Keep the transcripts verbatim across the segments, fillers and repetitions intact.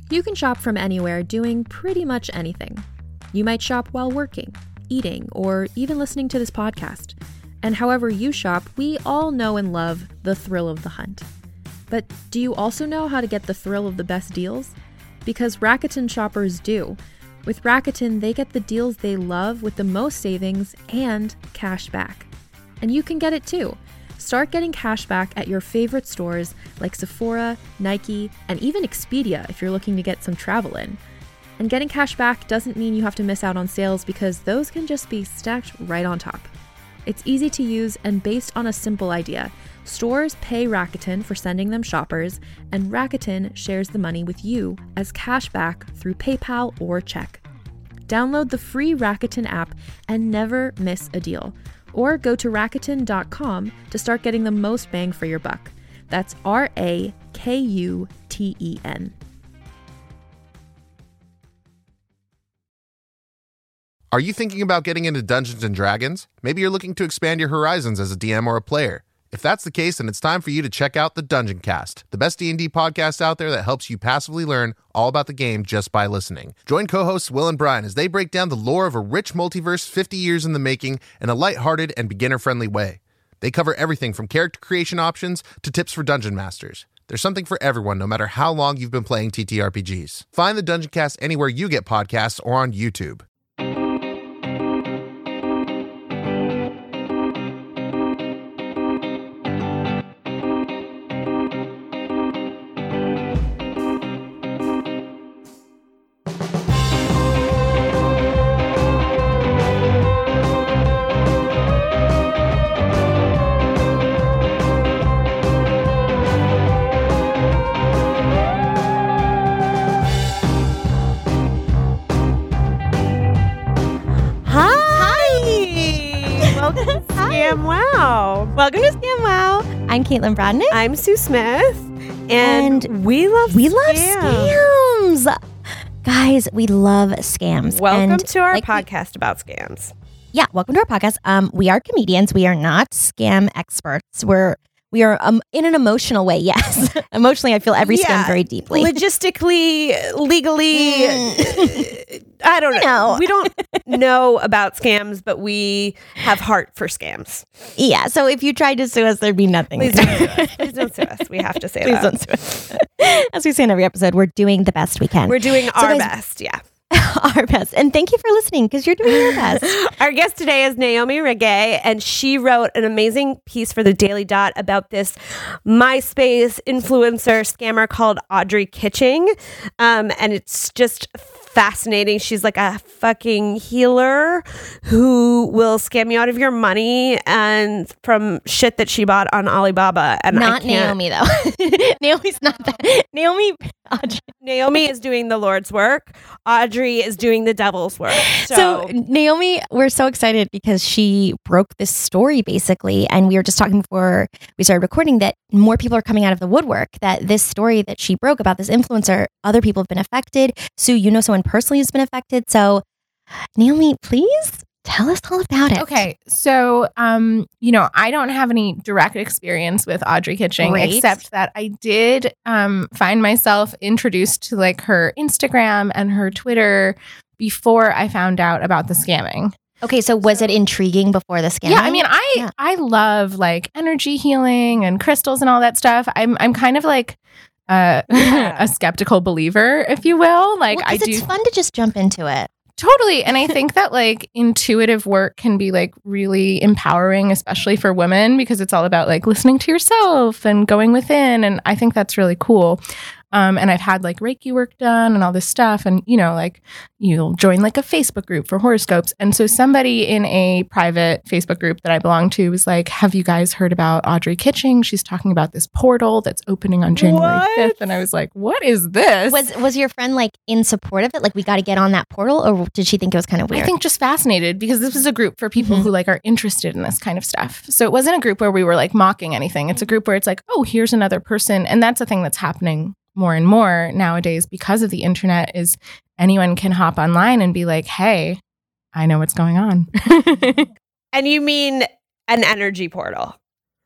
You can shop from anywhere doing pretty much anything. You might shop while working, eating, or even listening to this podcast. And however you shop, we all know and love the thrill of the hunt. But do you also know how to get the thrill of the best deals? Because Rakuten shoppers do. With Rakuten, they get the deals they love with the most savings and cash back. And you can get it too. Start getting cash back at your favorite stores like Sephora, Nike, and even Expedia if you're looking to get some travel in. And getting cash back doesn't mean you have to miss out on sales because those can just be stacked right on top. It's easy to use and based on a simple idea. Stores pay Rakuten for sending them shoppers, and Rakuten shares the money with you as cash back through PayPal or check. Download the free Rakuten app and never miss a deal. Or go to Rakuten dot com to start getting the most bang for your buck. That's R A K U T E N. Are you thinking about getting into Dungeons and Dragons? Maybe you're looking to expand your horizons as a D M or a player. If that's the case, then it's time for you to check out the Dungeon Cast, the best D and D podcast out there that helps you passively learn all about the game just by listening. Join co-hosts Will and Brian as they break down the lore of a rich multiverse fifty years in the making in a lighthearted and beginner-friendly way. They cover everything from character creation options to tips for dungeon masters. There's something for everyone, no matter how long you've been playing T T R P Gs. Find the Dungeon Cast anywhere you get podcasts or on YouTube. Welcome to Scam Wow. I'm Caitlin Brodnick. I'm Sue Smith. And, and we love we scams. love scams. Guys, we love scams. Welcome and to our like podcast we, about scams. Yeah, welcome to our podcast. Um, we are comedians. We are not scam experts. We're we are um, in an emotional way, yes. Emotionally, I feel every yeah, scam very deeply. Logistically, legally, mm. I don't know. know. We don't know about scams, but we have heart for scams. Yeah, so if you tried to sue us, thered be nothing. Please don't sue us. Please don't sue us. We have to say Please that. Please don't sue us. As we say in every episode, we're doing the best we can. We're doing so our guys, best, yeah. Our best. And thank you for listening because you're doing your best. Our guest today is Naomi Regay, and she wrote an amazing piece for the Daily Dot about this MySpace influencer scammer called Audrey Kitching. Um, and it's just fascinating. She's like a fucking healer who will scam you out of your money and from shit that she bought on Alibaba. And not I can't, Naomi though. Naomi's not that. Naomi. Audrey. Naomi is doing the Lord's work. Audrey is doing the devil's work. So. so Naomi, we're so excited because she broke this story basically, and we were just talking before we started recording that more people are coming out of the woodwork. That this story that she broke about this influencer, other people have been affected. Sue, you know someone personally who's been affected. So, Naomi, please tell us all about it. Okay, so um, you know, I don't have any direct experience with Audrey Kitching, Great. except that I did um, find myself introduced to like her Instagram and her Twitter before I found out about the scamming. Okay, so was it intriguing before the scam? Yeah, I mean, I yeah. I love like energy healing and crystals and all that stuff. I'm I'm kind of like uh, yeah. a skeptical believer, if you will. Like well, I do. It's fun to just jump into it. Totally. And I think that like intuitive work can be like really empowering, especially for women, because it's all about like listening to yourself and going within. And I think that's really cool. Um, and I've had like Reiki work done and all this stuff. And, you know, like you'll join like a Facebook group for horoscopes. And so somebody in a private Facebook group that I belong to was like, have you guys heard about Audrey Kitching? She's talking about this portal that's opening on January fifth. And I was like, what is this? Was was your friend like in support of it? Like we got to get on that portal, or did she think it was kind of weird? I think just fascinated because this is a group for people mm-hmm. who like are interested in this kind of stuff. So it wasn't a group where we were like mocking anything. It's a group where it's like, oh, here's another person. And that's a thing that's happening more and more nowadays because of the internet is anyone can hop online and be like, hey, I know what's going on. And you mean an energy portal,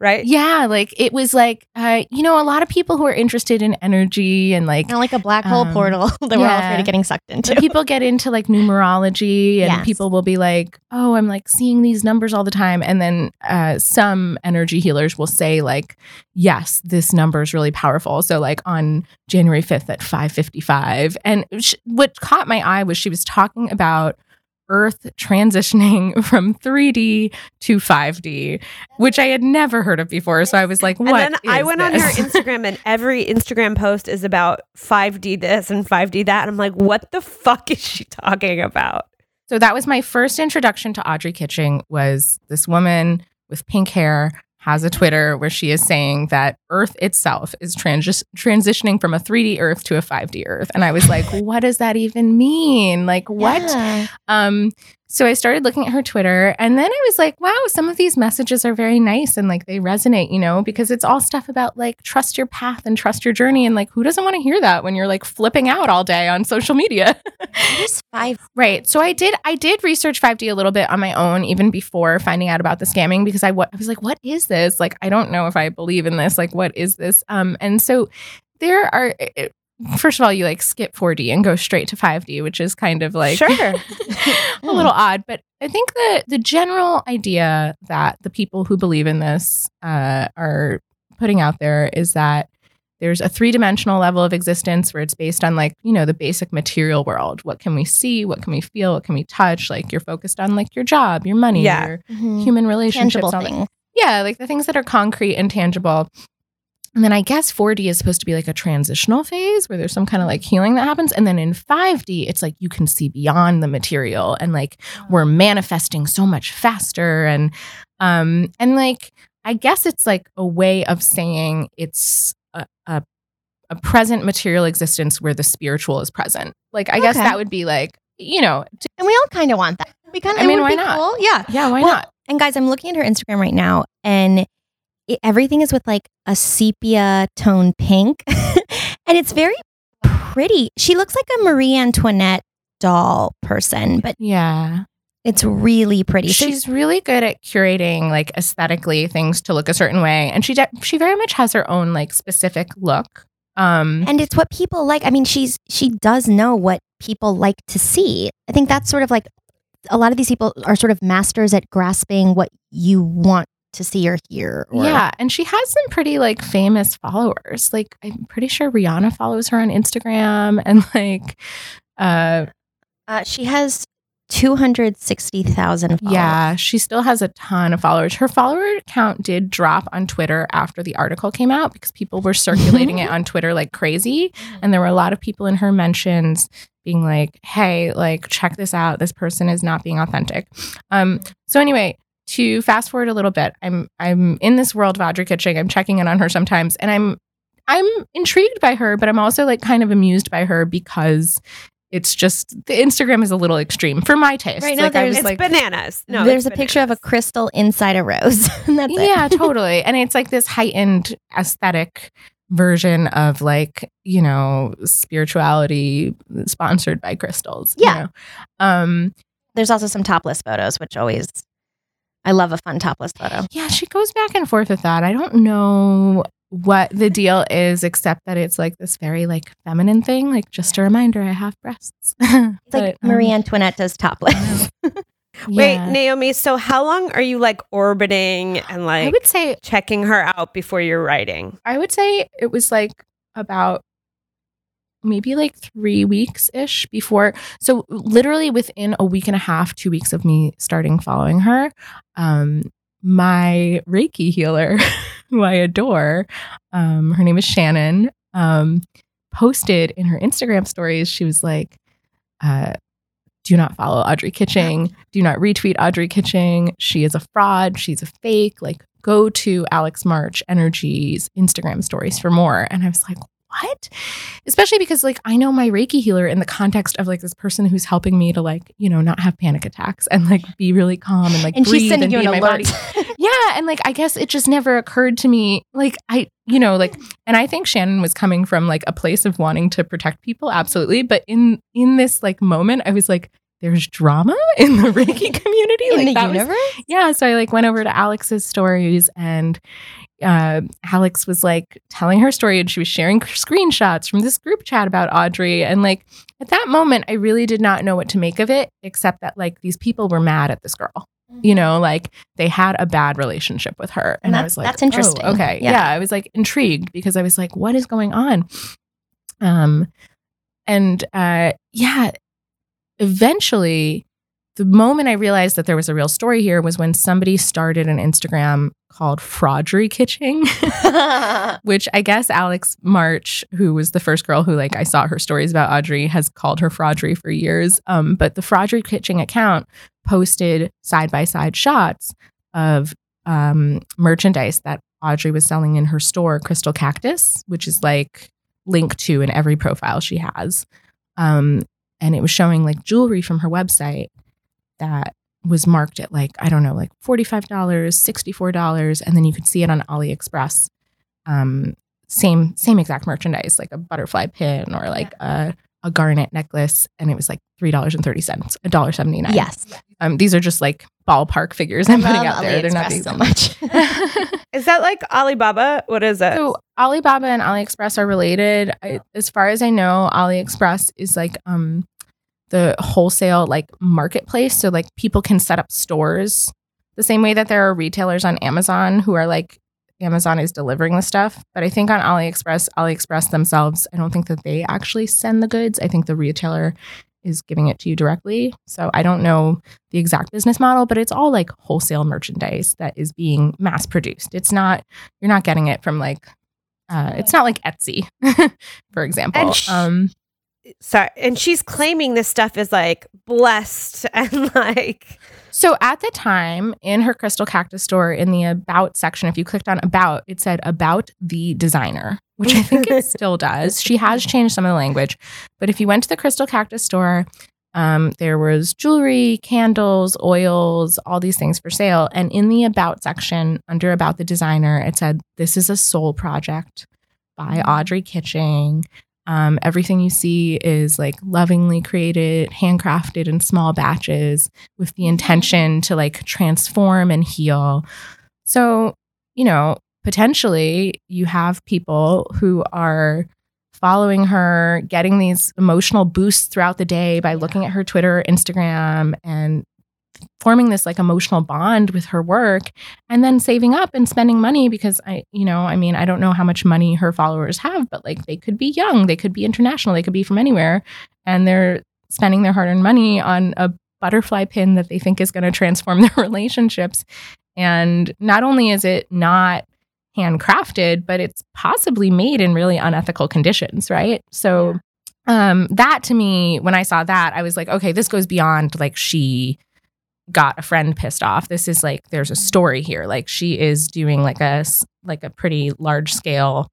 right? Yeah, like it was like, uh, you know, a lot of people who are interested in energy and like, Kind of like a black hole Um, portal that we're all yeah. afraid of getting sucked into. people get into like numerology and Yes. people will be like, oh, I'm like seeing these numbers all the time. And then uh, some energy healers will say like, yes, this number is really powerful. So like on January fifth at five fifty-five. And sh- what caught my eye was she was talking about Earth transitioning from three D to five D, which I had never heard of before. So I was like, what And then I is went on her this? Instagram, and every Instagram post is about five D this and five D that. And I'm like, what the fuck is she talking about? So that was my first introduction to Audrey Kitching, was this woman with pink hair has a Twitter where she is saying that Earth itself is trans- transitioning from a three D Earth to a five D Earth. And I was like, what does that even mean? Like, what? Yeah. Um, so I started looking at her Twitter, and then I was like, wow, some of these messages are very nice and like they resonate, you know, because it's all stuff about like trust your path and trust your journey. And like, who doesn't want to hear that when you're like flipping out all day on social media? What is five? Right. So I did I did research five D a little bit on my own, even before finding out about the scamming, because I, wa- I was like, what is this? Like, I don't know if I believe in this. Like, what is this? Um, and so there are, it, first of all, you like skip four D and go straight to five D, which is kind of like Sure. a little odd. But I think that the general idea that the people who believe in this uh, are putting out there is that there's a three-dimensional level of existence where it's based on like, you know, the basic material world. What can we see? What can we feel? What can we touch? Like you're focused on like your job, your money, Yeah. your Mhm. human relationships. Tangible all that. thing. Yeah, like the things that are concrete and tangible. And then I guess four D is supposed to be like a transitional phase where there's some kind of like healing that happens. And then in five D, it's like you can see beyond the material and like we're manifesting so much faster. And um and like I guess it's like a way of saying it's a, a, a present material existence where the spiritual is present. Like I guess Okay. that would be like, you know, t- And we all kind of want that. We kind of, I mean, it would why be not? cool. Yeah. yeah, why Well, not? And guys, I'm looking at her Instagram right now, and it, everything is with like a sepia tone pink, and it's very pretty. She looks like a Marie Antoinette doll person, but Yeah. it's really pretty. So- She's really good at curating like aesthetically things to look a certain way, and she de- she very much has her own like specific look. Um, and it's what people like. I mean, she's she does know what people like to see. I think that's sort of like a lot of these people are sort of masters at grasping what you want to see or hear. Or, yeah, and she has some pretty like famous followers. Like I'm pretty sure Rihanna follows her on Instagram, and like, uh, uh, she has two hundred sixty thousand followers. yeah, she still has a ton of followers. Her follower count did drop on Twitter after the article came out because people were circulating it on Twitter like crazy. And there were a lot of people in her mentions being like, hey, like, check this out. This person is not being authentic. Um, so anyway, to fast forward a little bit, I'm I'm in this world of Audrey Kitching. I'm checking in on her sometimes, and I'm I'm intrigued by her, but I'm also like kind of amused by her because it's just the Instagram is a little extreme for my taste. Right now like, I there's- was It's like, bananas. No, There's a it's picture of a bananas. crystal inside a rose. And that's it. yeah, totally. And it's like this heightened aesthetic version of like, you know, spirituality sponsored by crystals. you Yeah. know? Um, There's also some topless photos, which always, I love a fun topless photo. yeah, she goes back and forth with that. I don't know what the deal is, except that it's like this very like feminine thing. Like just a reminder, I have breasts. It's like But, um, Marie Antoinette does topless. Wait, yeah. Naomi, so how long are you like orbiting and I like would say checking her out before you're writing? I would say it was like about maybe like three weeks ish before. So literally within a week and a half, two weeks of me starting following her, um, my Reiki healer, who I adore, um, her name is Shannon, um, posted in her Instagram stories. She was like, uh, do not follow Audrey Kitching. Do not retweet Audrey Kitching. She is a fraud. She's a fake. Like, go to Alex March Energy's Instagram stories for more. And I was like, what? Especially because like I know my Reiki healer in the context of like this person who's helping me to like, you know, not have panic attacks and like be really calm and like And she's breathe sending and you be an in my alert. body. Yeah. And like, I guess it just never occurred to me. Like I, you know, like, and I think Shannon was coming from like a place of wanting to protect people. Absolutely. But in, in this like moment, I was like, there's drama in the Reiki community. In like, the that was- universe? yeah. So I like went over to Alex's stories, and uh, Alex was like telling her story, and she was sharing screenshots from this group chat about Audrey. And like at that moment, I really did not know what to make of it, except that like these people were mad at this girl. You know, like they had a bad relationship with her. And, And I that's- was like, that's interesting. oh, okay. Yeah. Yeah. I was like intrigued because I was like, what is going on? Um, and uh, yeah, eventually, the moment I realized that there was a real story here was when somebody started an Instagram called Fraudry Kitching, which I guess Alex March, who was the first girl who like I saw her stories about Audrey, has called her Fraudry for years. Um, but the Fraudry Kitching account posted side by side shots of um, merchandise that Audrey was selling in her store, Crystal Cactus, which is like linked to in every profile she has. Um, and it was showing like jewelry from her website that was marked at like, I don't know, like forty-five dollars, sixty-four dollars. And then you could see it on AliExpress. Um, same, same exact merchandise, like a butterfly pin or like a, a garnet necklace. And it was like three dollars and thirty cents, one dollar seventy-nine. Yes. Um, these are just like ballpark figures I'm putting Love out there. They're not AliExpress these so much. Is that like Alibaba? What is it? So Alibaba and AliExpress are related. I, as far as I know, AliExpress is like um, the wholesale like marketplace. So like people can set up stores the same way that there are retailers on Amazon who are like Amazon is delivering the stuff. But I think on AliExpress, AliExpress themselves, I don't think that they actually send the goods. I think the retailer is giving it to you directly. So I don't know the exact business model, but it's all like wholesale merchandise that is being mass produced. It's not, you're not getting it from like, uh, it's not like Etsy, for example. And sh- um, Sorry. And she's claiming this stuff is like blessed and like. So at the time in her Crystal Cactus store, in the About section, if you clicked on About, it said About the Designer, which I think it still does. She has changed some of the language. But if you went to the Crystal Cactus store, um, there was jewelry, candles, oils, all these things for sale. And in the About section, under About the Designer, it said, this is a soul project by Audrey Kitching. Um, everything you see is like lovingly created, handcrafted in small batches with the intention to like transform and heal. So, you know, potentially you have people who are following her, getting these emotional boosts throughout the day by looking at her Twitter, Instagram, and forming this like emotional bond with her work, and then saving up and spending money because I, you know, I mean, I don't know how much money her followers have, but like they could be young, they could be international, they could be from anywhere. And they're spending their hard earned money on a butterfly pin that they think is going to transform their relationships. And not only is it not handcrafted, but it's possibly made in really unethical conditions, right? So um, that to me, when I saw that, I was like, okay, this goes beyond like she got a friend pissed off. This is like, there's a story here. Like she is doing like a, like a pretty large scale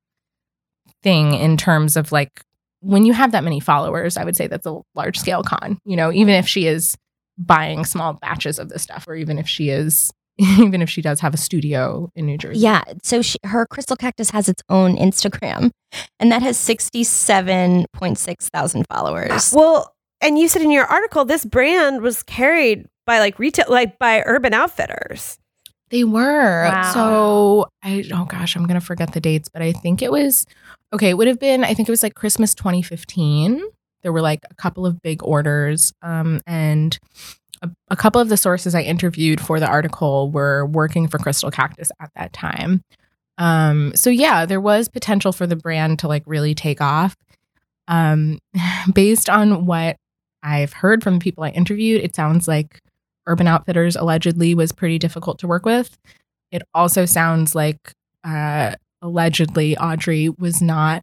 thing in terms of like, when you have that many followers, I would say that's a large scale con, you know, even if she is buying small batches of this stuff, or even if she is, even if she does have a studio in New Jersey. Yeah. So she, her Crystal Cactus has its own Instagram, and that has sixty-seven point six thousand followers. Well, and you said in your article, this brand was carried by like retail, like by Urban Outfitters. They were. Wow. So I, oh gosh, I'm going to forget the dates, but I think it was, okay, it would have been, I think it was like Christmas twenty fifteen. There were like a couple of big orders. Um, and a, a couple of the sources I interviewed for the article were working for Crystal Cactus at that time. Um, so yeah, there was potential for the brand to like really take off. Um, based on what I've heard from the people I interviewed, it sounds like Urban Outfitters allegedly was pretty difficult to work with. It also sounds like uh, allegedly Audrey was not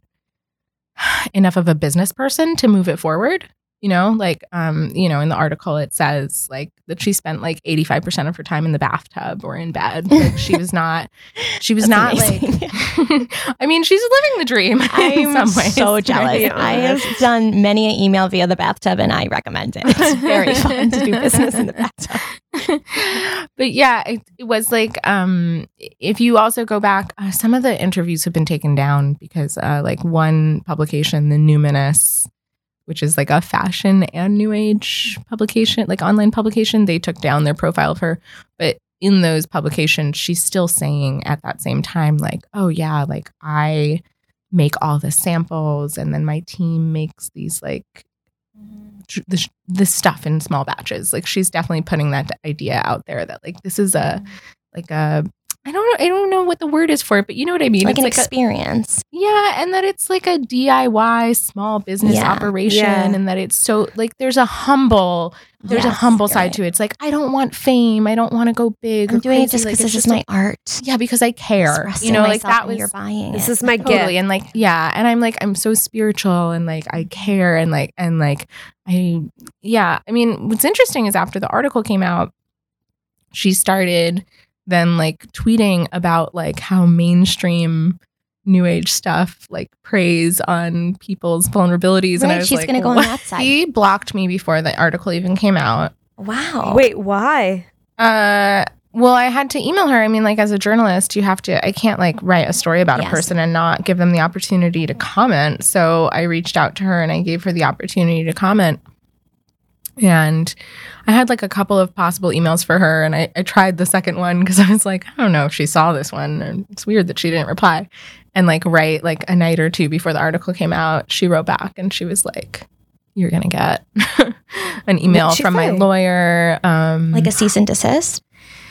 enough of a business person to move it forward. You know, like, um, you know, in the article, it says like that she spent like eighty-five percent of her time in the bathtub or in bed. Like she was not, she was not amazing. like, I mean, she's living the dream in I'm some ways. so jealous. Very I have done many an email via the bathtub, and I recommend it. It's very fun to do business in the bathtub. But yeah, it, it was like, um, if you also go back, uh, some of the interviews have been taken down because uh, like one publication, the Numinous, which is like a fashion and new age publication, like online publication. They took down their profile of her. But in those publications, she's still saying at that same time, like, oh yeah, like I make all the samples and then my team makes these like tr- this, this stuff in small batches. Like she's definitely putting that idea out there that like this is a like a I don't know I don't know what the word is for it, but you know what I mean. Like it's an like experience. A, yeah, and that it's like a D I Y small business Yeah. operation, Yeah. and that it's so like there's a humble there's a Yes, humble you're side right. to it. It's like I don't want fame, I don't want to go big. I'm or doing it crazy. just Like, because it's this is just my art. yeah, because I care. Expressing You know, like myself that and was you're buying This it. is my totally gift. and like yeah and I'm like I'm so spiritual and like I care and like and like I yeah I mean what's interesting is after the article came out she started then like tweeting about like how mainstream new age stuff like preys on people's vulnerabilities and I Right, was she's like gonna go on what? that side. He blocked me before the article even came out. Wow. Wait, why? Uh, well, I had to email her. I mean, like as a journalist, you have to, I can't like write a story about Yes. a person and not give them the opportunity to comment. So I reached out to her and I gave her the opportunity to comment. And I had like a couple of possible emails for her. And I, I tried the second one because I was like, I don't know if she saw this one. And it's weird that she didn't reply. And like right like a night or two before the article came out, she wrote back and she was like, you're going to get an email What'd she from my say? lawyer. Um, Like a cease and desist?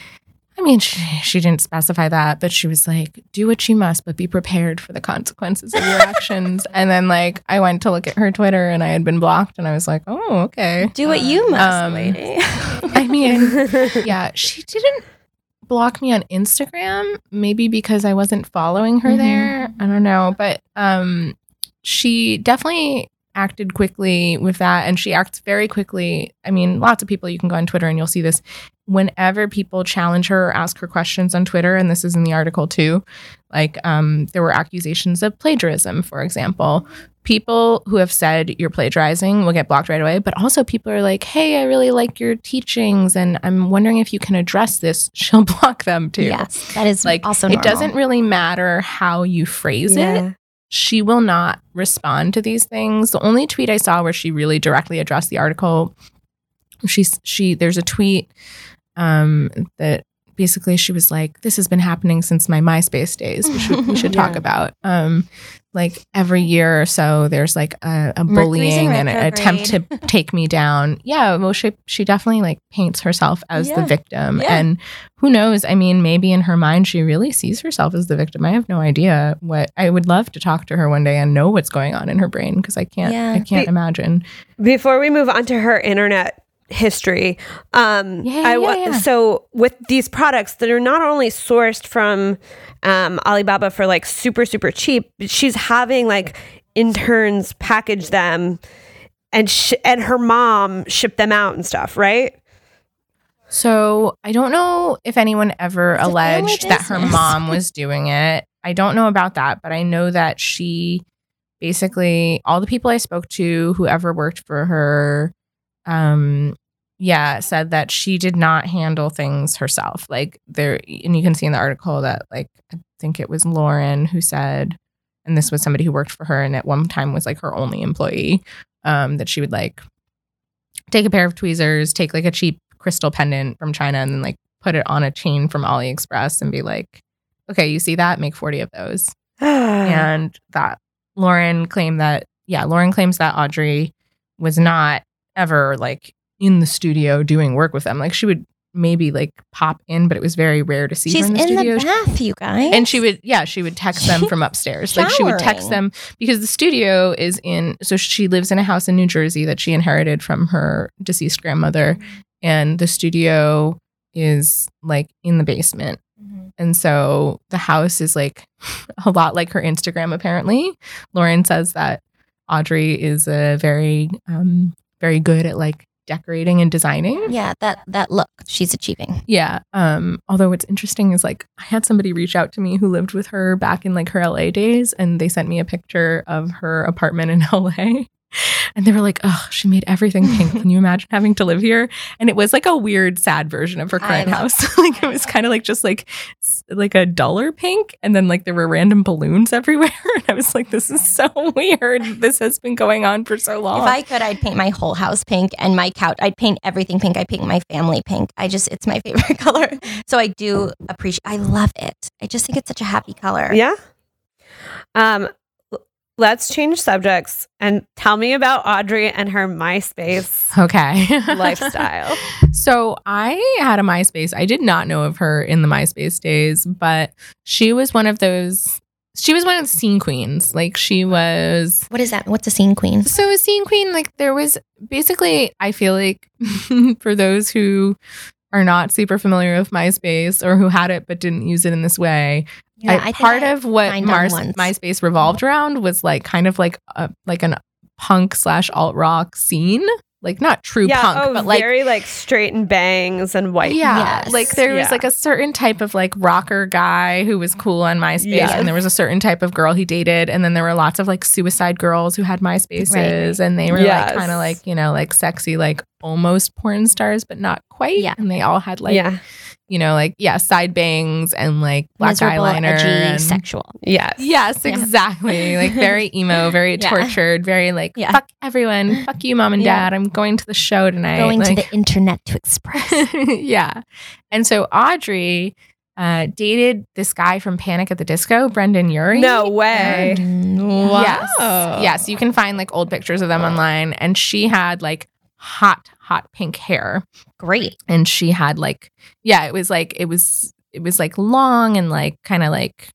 I mean, she, she didn't specify that, but she was like, do what you must, but be prepared for the consequences of your actions. And then, like, I went to look at her Twitter and I had been blocked, and I was like, oh, okay. Do what you must, Um, lady. I mean, yeah, she didn't block me on Instagram, maybe because I wasn't following her Mhm. there. I don't know. But um, she definitely acted quickly with that. And she acts very quickly. I mean, lots of people, you can go on Twitter and you'll see this. Whenever people challenge her or ask her questions on Twitter, and this is in the article too, like um, there were accusations of plagiarism, for example. People who have said you're plagiarizing will get blocked right away, but also people are like, hey, I really like your teachings and I'm wondering if you can address this. She'll block them too. Yes, that is Like also it normal. doesn't really matter how you phrase Yeah. it. She will not respond to these things. The only tweet I saw where she really directly addressed the article, she's she there's a tweet um, that basically she was like, this has been happening since my MySpace days, which we, we should talk Yeah. about. Um, like every year or so, there's like a, a Mercury's bullying in and an attempt to take me down. Yeah, well, she she definitely like paints herself as the Yeah. victim, Yeah. and who knows? I mean, maybe in her mind she really sees herself as the victim. I have no idea what. I would love to talk to her one day and know what's going on in her brain because I can't. Yeah. I can't Be- imagine. Before we move on to her internet history, um, Yeah, I wa- yeah, yeah. so with these products that are not only sourced from um, Alibaba for like super super cheap, but she's having like interns package them, and sh- and her mom ship them out and stuff, right? So I don't know if anyone ever It's a family alleged that her business. mom was doing it. I don't know about that, but I know that she basically all the people I spoke to, whoever worked for her, um, yeah, said that she did not handle things herself. Like there, and you can see in the article that like I think it was Lauren who said, and this was somebody who worked for her and at one time was like her only employee, um, that she would like take a pair of tweezers, take like a cheap crystal pendant from China and then like put it on a chain from AliExpress and be like, okay, you see that? Make forty of those. And that Lauren claimed that, yeah, Lauren claims that Audrey was not ever like in the studio doing work with them. Like she would maybe like pop in, but it was very rare to see She's her in the in studio. the bath, you guys. And she would, yeah, she would text them from upstairs. Like she would text Showering. them because the studio is in, so she lives in a house in New Jersey that she inherited from her deceased grandmother. And the studio is like in the basement. And so the house is like a lot like her Instagram, apparently. Lauren says that Audrey is a very, um, very good at like decorating and designing. Yeah, that that look she's achieving. Yeah. Um, although what's interesting is like I had somebody reach out to me who lived with her back in like her L A days, and they sent me a picture of her apartment in L A. And they were like, oh, she made everything pink. Can you imagine having to live here? And it was like a weird, sad version of her current house. Like it was kind of like just like like a duller pink. And then like there were random balloons everywhere. And I was like, this is so weird. This has been going on for so long. If I could, I'd paint my whole house pink and my couch. I'd paint everything pink. I paint my family pink. I just, it's my favorite color. So I do appreciate, I love it. I just think it's such a happy color. Yeah. Um, let's change subjects and tell me about Audrey and her MySpace okay. lifestyle. So I had a MySpace. I did not know of her in the MySpace days, but she was one of those, she was one of the scene queens. Like she was. What is that? What's a scene queen? So a scene queen, like there was basically, I feel like for those who are not super familiar with MySpace or who had it but didn't use it in this way, Yeah, I, I think part I of what signed on Mars, once. MySpace revolved around was like kind of like a, like an punk slash alt rock scene, like not true yeah, punk, oh, but like very like straight and bangs and white. yeah, Yes. like there was Yeah. like a certain type of like rocker guy who was cool on MySpace, Yes. and there was a certain type of girl he dated, and then there were lots of like suicide girls who had MySpaces, Right. and they were Yes. like kind of like you know like sexy like almost porn stars, but not quite. Yeah. And they all had like yeah. you know like yeah side bangs and like black Miserable, eyeliner, edgy, and sexual. Yes. yes, Yeah. exactly. Like very emo, very Yeah. tortured, very like Yeah. fuck everyone, fuck you, mom and Yeah. dad. I'm going to the show tonight. Going like, to the internet to express. yeah. And so Audrey uh, dated this guy from Panic at the Disco, Brendan Urie. No way. Wow. Yes. Yes. You can find like old pictures of them online. And she had like hot, hot pink hair. Great. And she had like, yeah, it was like, it was, it was like long and like kind of like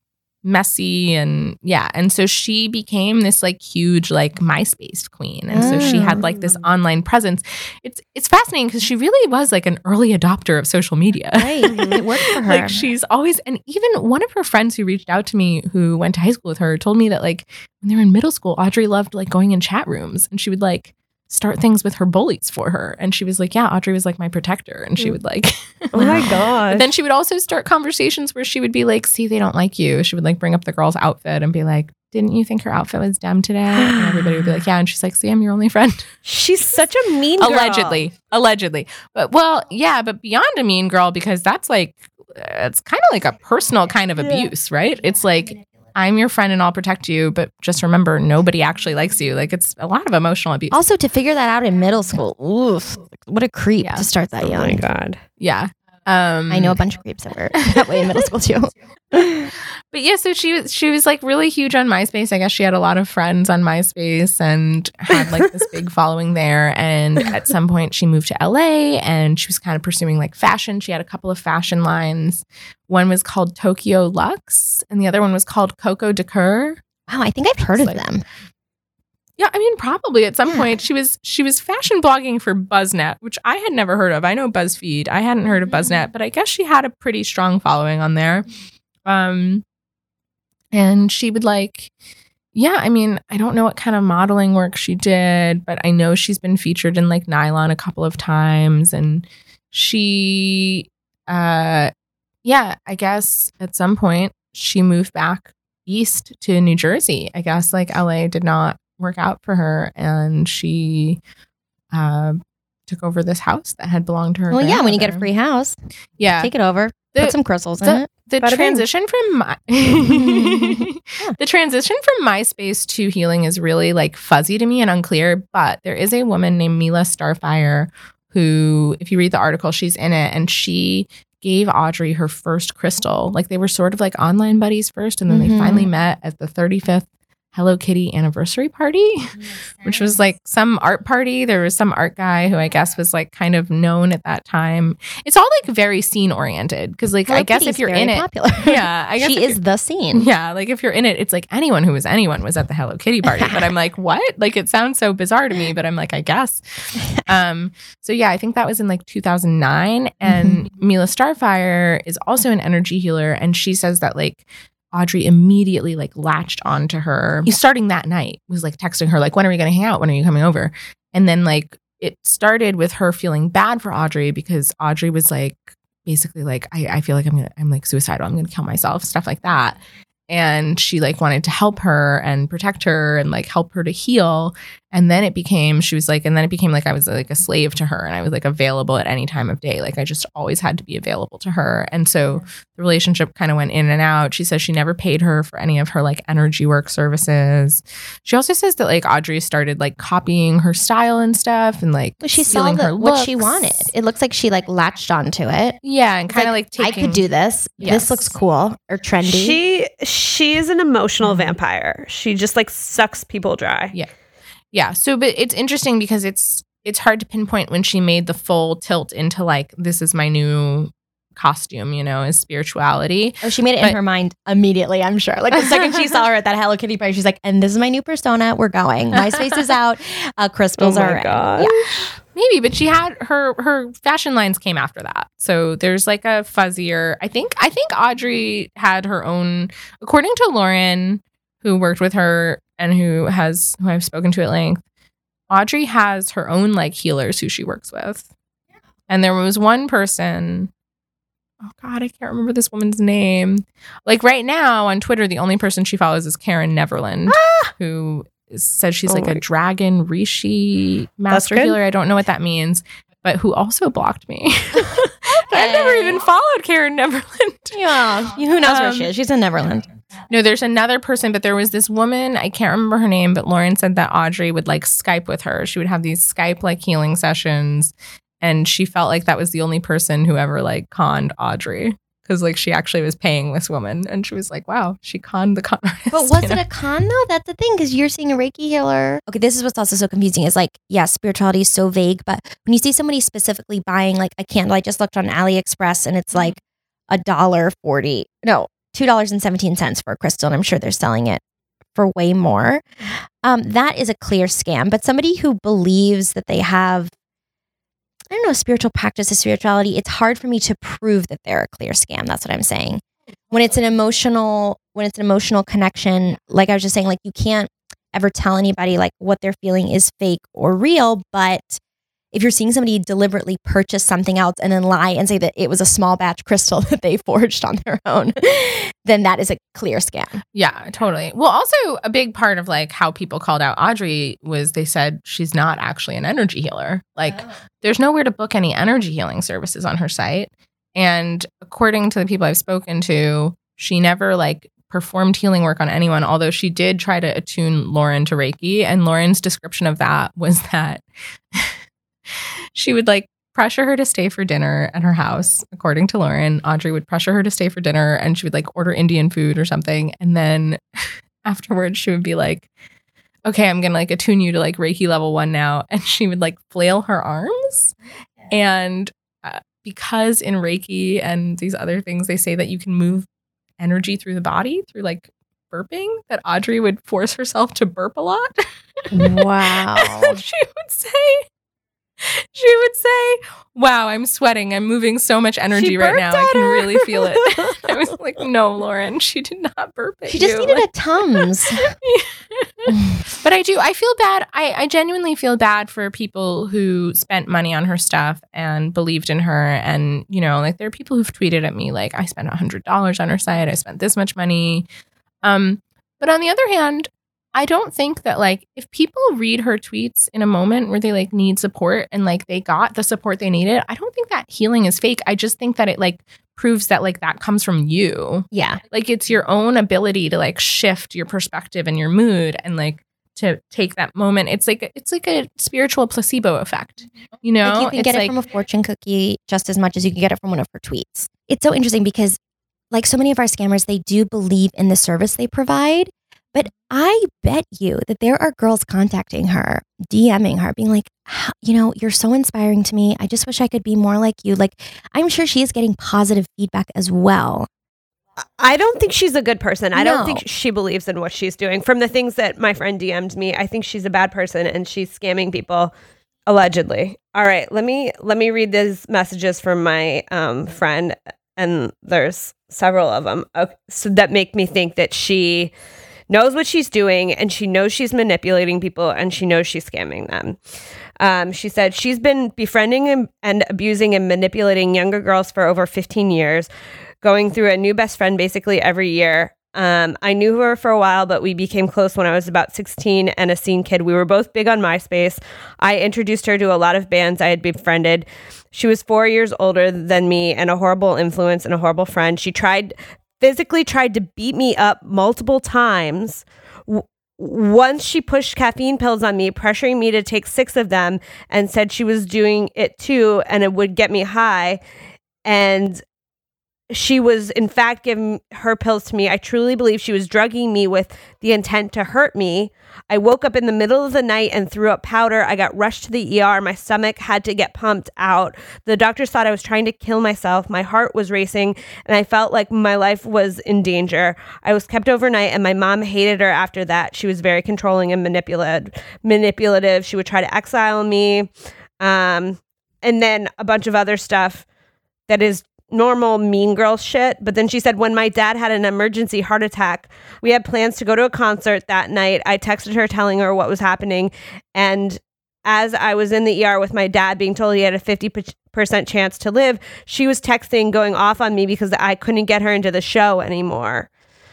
messy and yeah. And so she became this like huge like MySpace queen. And so she had like this online presence. It's it's fascinating because she really was like an early adopter of social media. Right. It worked for her. Like she's always, and even one of her friends who reached out to me who went to high school with her told me that like when they were in middle school, Audrey loved like going in chat rooms and she would like start things with her bullies for her. And she was like, yeah, Audrey was like my protector. And she would like, Oh my god. but then she would also start conversations where she would be like, see, they don't like you. She would like bring up the girl's outfit and be like, didn't you think her outfit was dumb today? And everybody would be like, yeah. And she's like, see, I'm your only friend. She's such a mean girl. Allegedly. Allegedly. But well, yeah, but beyond a mean girl, because that's like, it's kind of like a personal kind of abuse, right? It's like, I'm your friend and I'll protect you, but just remember, nobody actually likes you. Like it's a lot of emotional abuse. Also, to figure that out in middle school, oof, what a creep Yeah. to start that Oh young. my god. Yeah. Um, I know a bunch of creeps that were that way in middle school too. But yeah, so she was she was like really huge on MySpace. I guess she had a lot of friends on MySpace and had like this big following there. And at some point she moved to L A and she was kind of pursuing like fashion. She had a couple of fashion lines. One was called Tokyo Luxe and the other one was called Coco de Coeur. Wow, I think I've heard of Like- them. Yeah, I mean probably at some Yeah. point she was she was fashion blogging for BuzzNet, which I had never heard of. I know BuzzFeed. I hadn't heard of BuzzNet, but I guess she had a pretty strong following on there. Um and she would like yeah, I mean, I don't know what kind of modeling work she did, but I know she's been featured in like Nylon a couple of times and she uh yeah, I guess at some point she moved back east to New Jersey. I guess like L A did not work out for her and she uh took over this house that had belonged to her. Well, yeah, when you get a grandmother. free house, yeah take it over, The- put some crystals in the, it. the Bada bing. transition from my the transition from MySpace to healing is really like fuzzy to me and unclear, but there is a woman named Mila Starfire who, if you read the article, she's in it and she gave Audrey her first crystal. Like they were sort of like online buddies first and then Mhm. they finally met at the thirty-fifth Hello Kitty anniversary party, which was like some art party. There was some art guy who I guess was like kind of known at that time. It's all like very scene oriented because like Hello I guess Kitty's if you're very in it, popular. yeah, I guess she if is the scene. yeah, like if you're in it, it's like anyone who was anyone was at the Hello Kitty party. But I'm like, what? Like it sounds so bizarre to me, but I'm like, I guess. Um, so yeah, I think that was in like two thousand nine. And Mila Starfire is also an energy healer. And she says that like Audrey immediately like latched onto her. Starting that night, was like texting her, like, when are we gonna hang out? When are you coming over? And then like it started with her feeling bad for Audrey because Audrey was like basically like, I, I feel like I'm gonna I'm like suicidal, I'm gonna kill myself, stuff like that. and she like wanted to help her and protect her and like help her to heal. And then it became, she was like, and then it became like I was like a slave to her and I was like available at any time of day. Like I just always had to be available to her. And so the relationship kind of went in and out. She says she never paid her for any of her like energy work services. She also says that like Audrey started like copying her style and stuff and like Well, she saw stealing the, her what she looks. wanted. It looks like she like latched onto it. Yeah, and It's kind of like, I taking, could do this. Yes. This looks cool or trendy. She she's an emotional vampire. She just like sucks people dry. Yeah. Yeah. So, but it's interesting because it's it's hard to pinpoint when she made the full tilt into like, this is my new costume, you know, is spirituality. Oh, she made it But- in her mind immediately, I'm sure. Like the second she saw her at that Hello Kitty party, she's like, and this is my new persona. We're going. My space is out. Uh, crystals Oh are my in. god. Yeah. Maybe, but she had her her fashion lines came after that. So there's like a fuzzier. I think I think Audrey had her own, according to Lauren, who worked with her and who has who I've spoken to at length. Audrey has her own like healers who she works with, and there was one person. Oh God, I can't remember this woman's name. Like right now on Twitter, the only person she follows is Karen Neverland, who is, says she's Oh like my- a dragon Rishi master good. healer. I don't know what that means, but who also blocked me. I've never even followed Karen Neverland. Yeah. Who knows where Um, she is? She's in Neverland. No, there's another person, but there was this woman, I can't remember her name, but Lauren said that Audrey would like Skype with her. She would have these Skype like healing sessions. And she felt like that was the only person who ever like conned Audrey. Because like she actually was paying this woman. And she was like, wow, she conned the con artist. But was you it know? a con though? That's the thing, because you're seeing a Reiki healer. Okay, this is what's also so confusing is like, yeah, spirituality is so vague, but when you see somebody specifically buying like a candle, I just looked on AliExpress and it's like a dollar forty. No, two dollars and seventeen cents for a crystal, and I'm sure they're selling it for way more. Um, that is a clear scam. But somebody who believes that they have, I don't know, spiritual practice of spirituality, it's hard for me to prove that they're a clear scam. That's what I'm saying. When it's an emotional, when it's an emotional connection, like I was just saying, like you can't ever tell anybody like what they're feeling is fake or real. But if you're seeing somebody deliberately purchase something else and then lie and say that it was a small batch crystal that they forged on their own, then that is a clear scam. Yeah, totally. Well, also a big part of like how people called out Audrey was they said she's not actually an energy healer. Like there's nowhere to book any energy healing services on her site. And according to the people I've spoken to, she never like performed healing work on anyone, although she did try to attune Lauren to Reiki. And Lauren's description of that was that she would like pressure her to stay for dinner at her house. According to Lauren, Audrey would pressure her to stay for dinner and she would like order Indian food or something. And then afterwards she would be like, okay, I'm going to like attune you to like Reiki level one now. And she would like flail her arms. And uh, because in Reiki and these other things, they say that you can move energy through the body through like burping, that Audrey would force herself to burp a lot. Wow. she would say, she would say, wow, I'm sweating. I'm moving so much energy She right burped now. I at can her. really feel it. I was like, no, Lauren, she did not burp at She just you. needed Like- a Tums. But I do, I feel bad. I, I genuinely feel bad for people who spent money on her stuff and believed in her. And, you know, like there are people who've tweeted at me, like, I spent one hundred dollars on her site. I spent this much money. Um, but on the other hand, I don't think that like if people read her tweets in a moment where they like need support and like they got the support they needed, I don't think that healing is fake. I just think that it like proves that like that comes from you. Yeah. Like it's your own ability to like shift your perspective and your mood and like to take that moment. It's like it's like a spiritual placebo effect. You know, Like you can it's get it like, from a fortune cookie just as much as you can get it from one of her tweets. It's so interesting because like so many of our scammers, they do believe in the service they provide. But I bet you that there are girls contacting her, DMing her, being like, "How- you know, you're so inspiring to me. I just wish I could be more like you. Like, I'm sure she is getting positive feedback as well. I don't think she's a good person. I No. don't think she believes in what she's doing. From the things that my friend D M'd me, I think she's a bad person and she's scamming people, allegedly. All right, let me let me read these messages from my um, friend, and there's several of them okay, so that make me think that she knows what she's doing and she knows she's manipulating people and she knows she's scamming them. Um, she said she's been befriending and, and abusing and manipulating younger girls for over fifteen years, going through a new best friend basically every year. Um, I knew her for a while, but we became close when I was about sixteen and a scene kid. We were both big on MySpace. I introduced her to a lot of bands I had befriended. She was four years older than me and a horrible influence and a horrible friend. She tried, physically tried to beat me up multiple times. W- Once she pushed caffeine pills on me, pressuring me to take six of them, and said she was doing it too and it would get me high. And she was, in fact, giving her pills to me. I truly believe she was drugging me with the intent to hurt me. I woke up in the middle of the night and threw up powder. I got rushed to the E R. My stomach had to get pumped out. The doctors thought I was trying to kill myself. My heart was racing, and I felt like my life was in danger. I was kept overnight, and my mom hated her after that. She was very controlling and manipulative. Manipulative. She would try to exile me, um, and then a bunch of other stuff that is normal mean girl shit. But then she said, when my dad had an emergency heart attack, we had plans to go to a concert that night. I texted her telling her what was happening. And as I was in the E R with my dad being told he had a fifty percent chance to live, she was texting going off on me because I couldn't get her into the show anymore.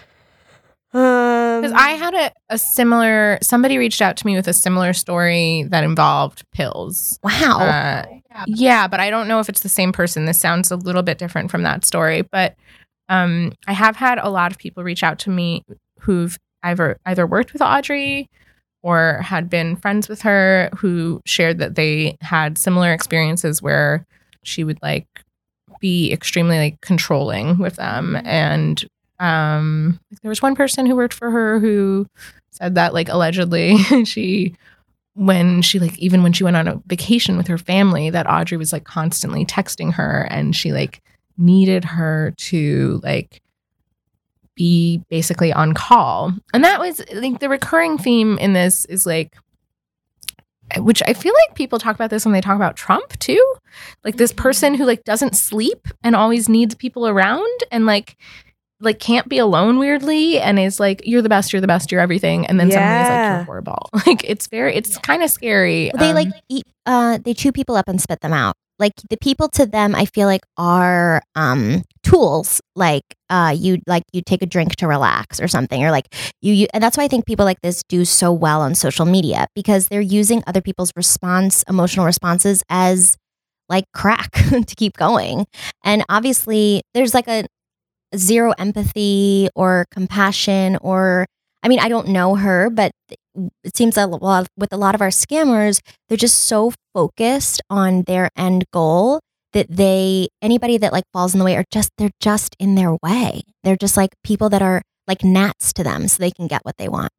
Because Um, I had a, a similar, somebody reached out to me with a similar story that involved pills. Wow. Uh, yeah, but I don't know if it's the same person. This sounds a little bit different from that story. But um, I have had a lot of people reach out to me who've either either worked with Audrey or had been friends with her, who shared that they had similar experiences where she would like be extremely like controlling with them. And um, there was one person who worked for her who said that like allegedly she, when she like, even when she went on a vacation with her family, that Audrey was like constantly texting her, and she like needed her to like be basically on call. And that was like the recurring theme in this is like, which I feel like people talk about this when they talk about Trump too. Like this person who like doesn't sleep and always needs people around and like, like can't be alone weirdly and is like, you're the best, you're the best, you're everything. And then suddenly is like, Yeah. you're horrible. Like it's very, it's kind of scary. They Um, like eat, uh, they chew people up and spit them out. Like the people to them, I feel like are um, tools. Like uh, you, like you take a drink to relax or something, or like you, you. And that's why I think people like this do so well on social media, because they're using other people's response, emotional responses, as like crack to keep going. And obviously, there's like a zero empathy or compassion, or I mean, I don't know her, but it seems that a lot, with a lot of our scammers, they're just so focused on their end goal that they, anybody that like falls in the way are just, they're just in their way. They're just like people that are like gnats to them so they can get what they want.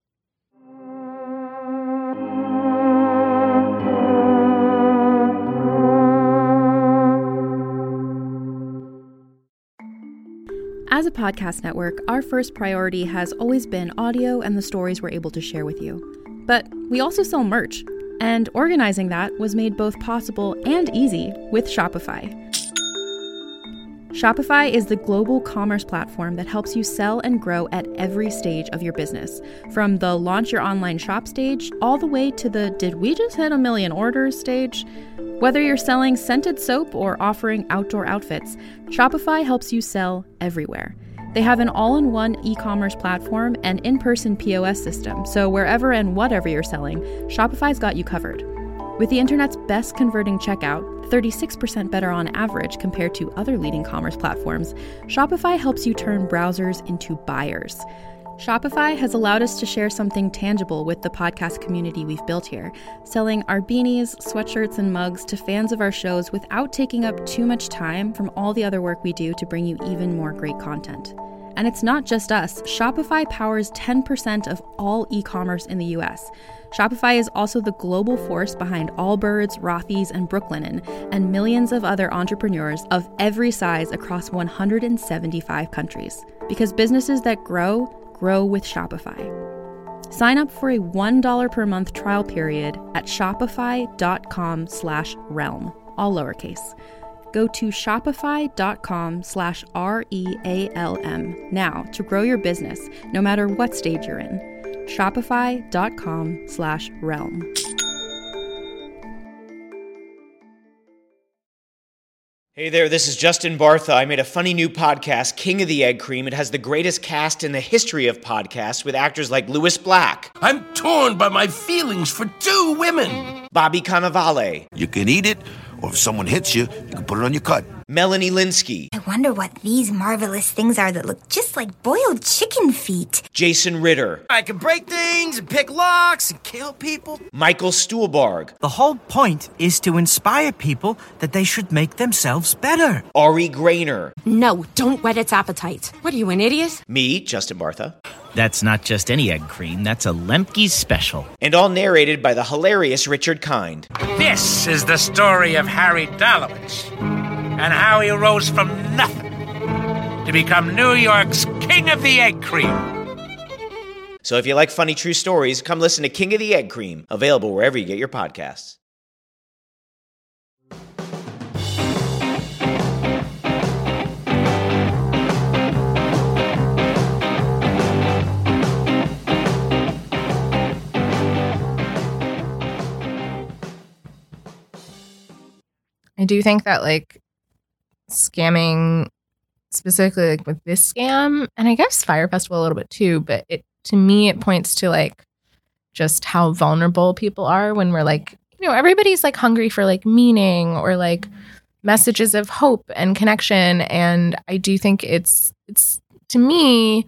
As a podcast network, our first priority has always been audio and the stories we're able to share with you. But we also sell merch, and organizing that was made both possible and easy with Shopify. Shopify is the global commerce platform that helps you sell and grow at every stage of your business, from the launch your online shop stage all the way to the did we just hit a million orders stage. Whether you're selling scented soap or offering outdoor outfits, Shopify helps you sell everywhere. They have an all-in-one e-commerce platform and in-person P O S system, so wherever and whatever you're selling, Shopify's got you covered. With the internet's best converting checkout, thirty-six percent better on average compared to other leading commerce platforms, Shopify helps you turn browsers into buyers. Shopify has allowed us to share something tangible with the podcast community we've built here, selling our beanies, sweatshirts, and mugs to fans of our shows without taking up too much time from all the other work we do to bring you even more great content. And it's not just us. Shopify powers ten percent of all e-commerce in the U S. Shopify is also the global force behind Allbirds, Rothy's, and Brooklinen, and millions of other entrepreneurs of every size across one hundred seventy-five countries. Because businesses that grow, grow with Shopify. Sign up for a one dollar per month trial period at shopify.com slash realm, all lowercase. Go to shopify.com slash R-E-A-L-M now to grow your business, no matter what stage you're in. Shopify.com slash realm. Hey there, this is Justin Bartha. I made a funny new podcast, King of the Egg Cream. It has the greatest cast in the history of podcasts with actors like Louis Black. I'm torn by my feelings for two women. Bobby Cannavale. You can eat it, or if someone hits you, you can put it on your cut. Melanie Linsky. I wonder what these marvelous things are that look just like boiled chicken feet. Jason Ritter. I can break things and pick locks and kill people. Michael Stuhlbarg. The whole point is to inspire people that they should make themselves better. Ari Grainer. No, don't whet its appetite. What are you, an idiot? Me, Justin Bartha. That's not just any egg cream, that's a Lemke's special. And all narrated by the hilarious Richard Kind. This is the story of Harry Dalowitz and how he rose from nothing to become New York's King of the Egg Cream. So if you like funny true stories, come listen to King of the Egg Cream, available wherever you get your podcasts. I do think that like scamming, specifically like with this scam, and I guess Fire Festival a little bit too, but it to me it points to like just how vulnerable people are when we're like, you know, everybody's like hungry for like meaning or like messages of hope and connection. And I do think it's it's to me,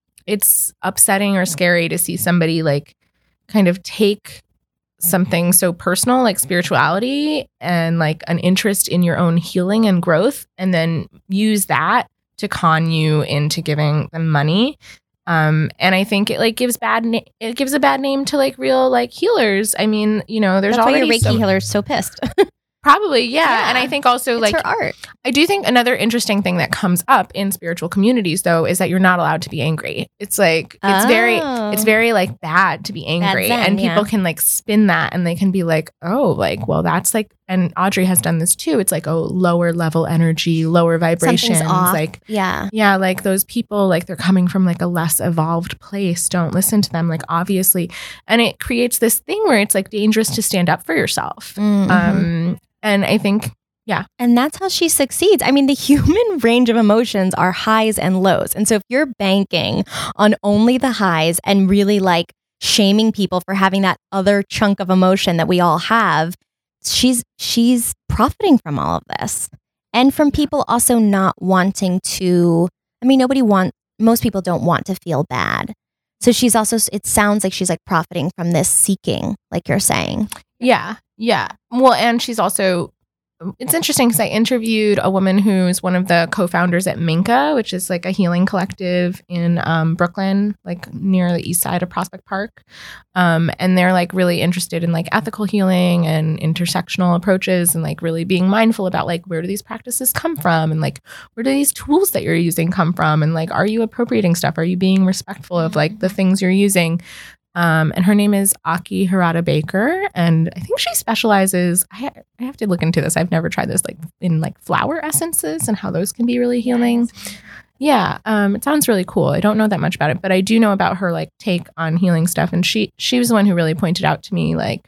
it's upsetting or scary to see somebody like kind of take something so personal like spirituality and like an interest in your own healing and growth, and then use that to con you into giving them money. Um, and I think it like gives bad na- it gives a bad name to like real like healers. I mean, you know, there's That's already why your Reiki some- healer's so pissed. Probably, yeah. Yeah. And I think also It's like her art. I do think another interesting thing that comes up in spiritual communities though is that you're not allowed to be angry. It's like it's Oh. very it's very like bad to be angry. zen, And people yeah. can like spin that and they can be like, oh, like, well, that's like, and Audrey has done this too. It's like, oh, lower level energy, lower vibrations. Something's off. Like Yeah. yeah, like those people, like they're coming from like a less evolved place. Don't listen to them, like obviously. And it creates this thing where it's like dangerous to stand up for yourself. Mhm. Um, and I think, yeah. And that's how she succeeds. I mean, the human range of emotions are highs and lows. And so if you're banking on only the highs and really like shaming people for having that other chunk of emotion that we all have, she's she's profiting from all of this. And from people also not wanting to, I mean, nobody want most people don't want to feel bad. So she's also, it sounds like she's like profiting from this seeking, like you're saying. Yeah, yeah. Well, and she's also, it's interesting because I interviewed a woman who's one of the co-founders at Minka, which is like a healing collective in um, Brooklyn, like near the east side of Prospect Park. Um, and they're like really interested in like ethical healing and intersectional approaches and like really being mindful about like, where do these practices come from? And like, where do these tools that you're using come from? And like, are you appropriating stuff? Are you being respectful of like the things you're using? Um, and her name is Aki Harada Baker, and I think she specializes. I, ha- I have to look into this. I've never tried this, like in like flower essences and how those can be really healing. Nice. Yeah, um, it sounds really cool. I don't know that much about it, but I do know about her like take on healing stuff. And she she was the one who really pointed out to me like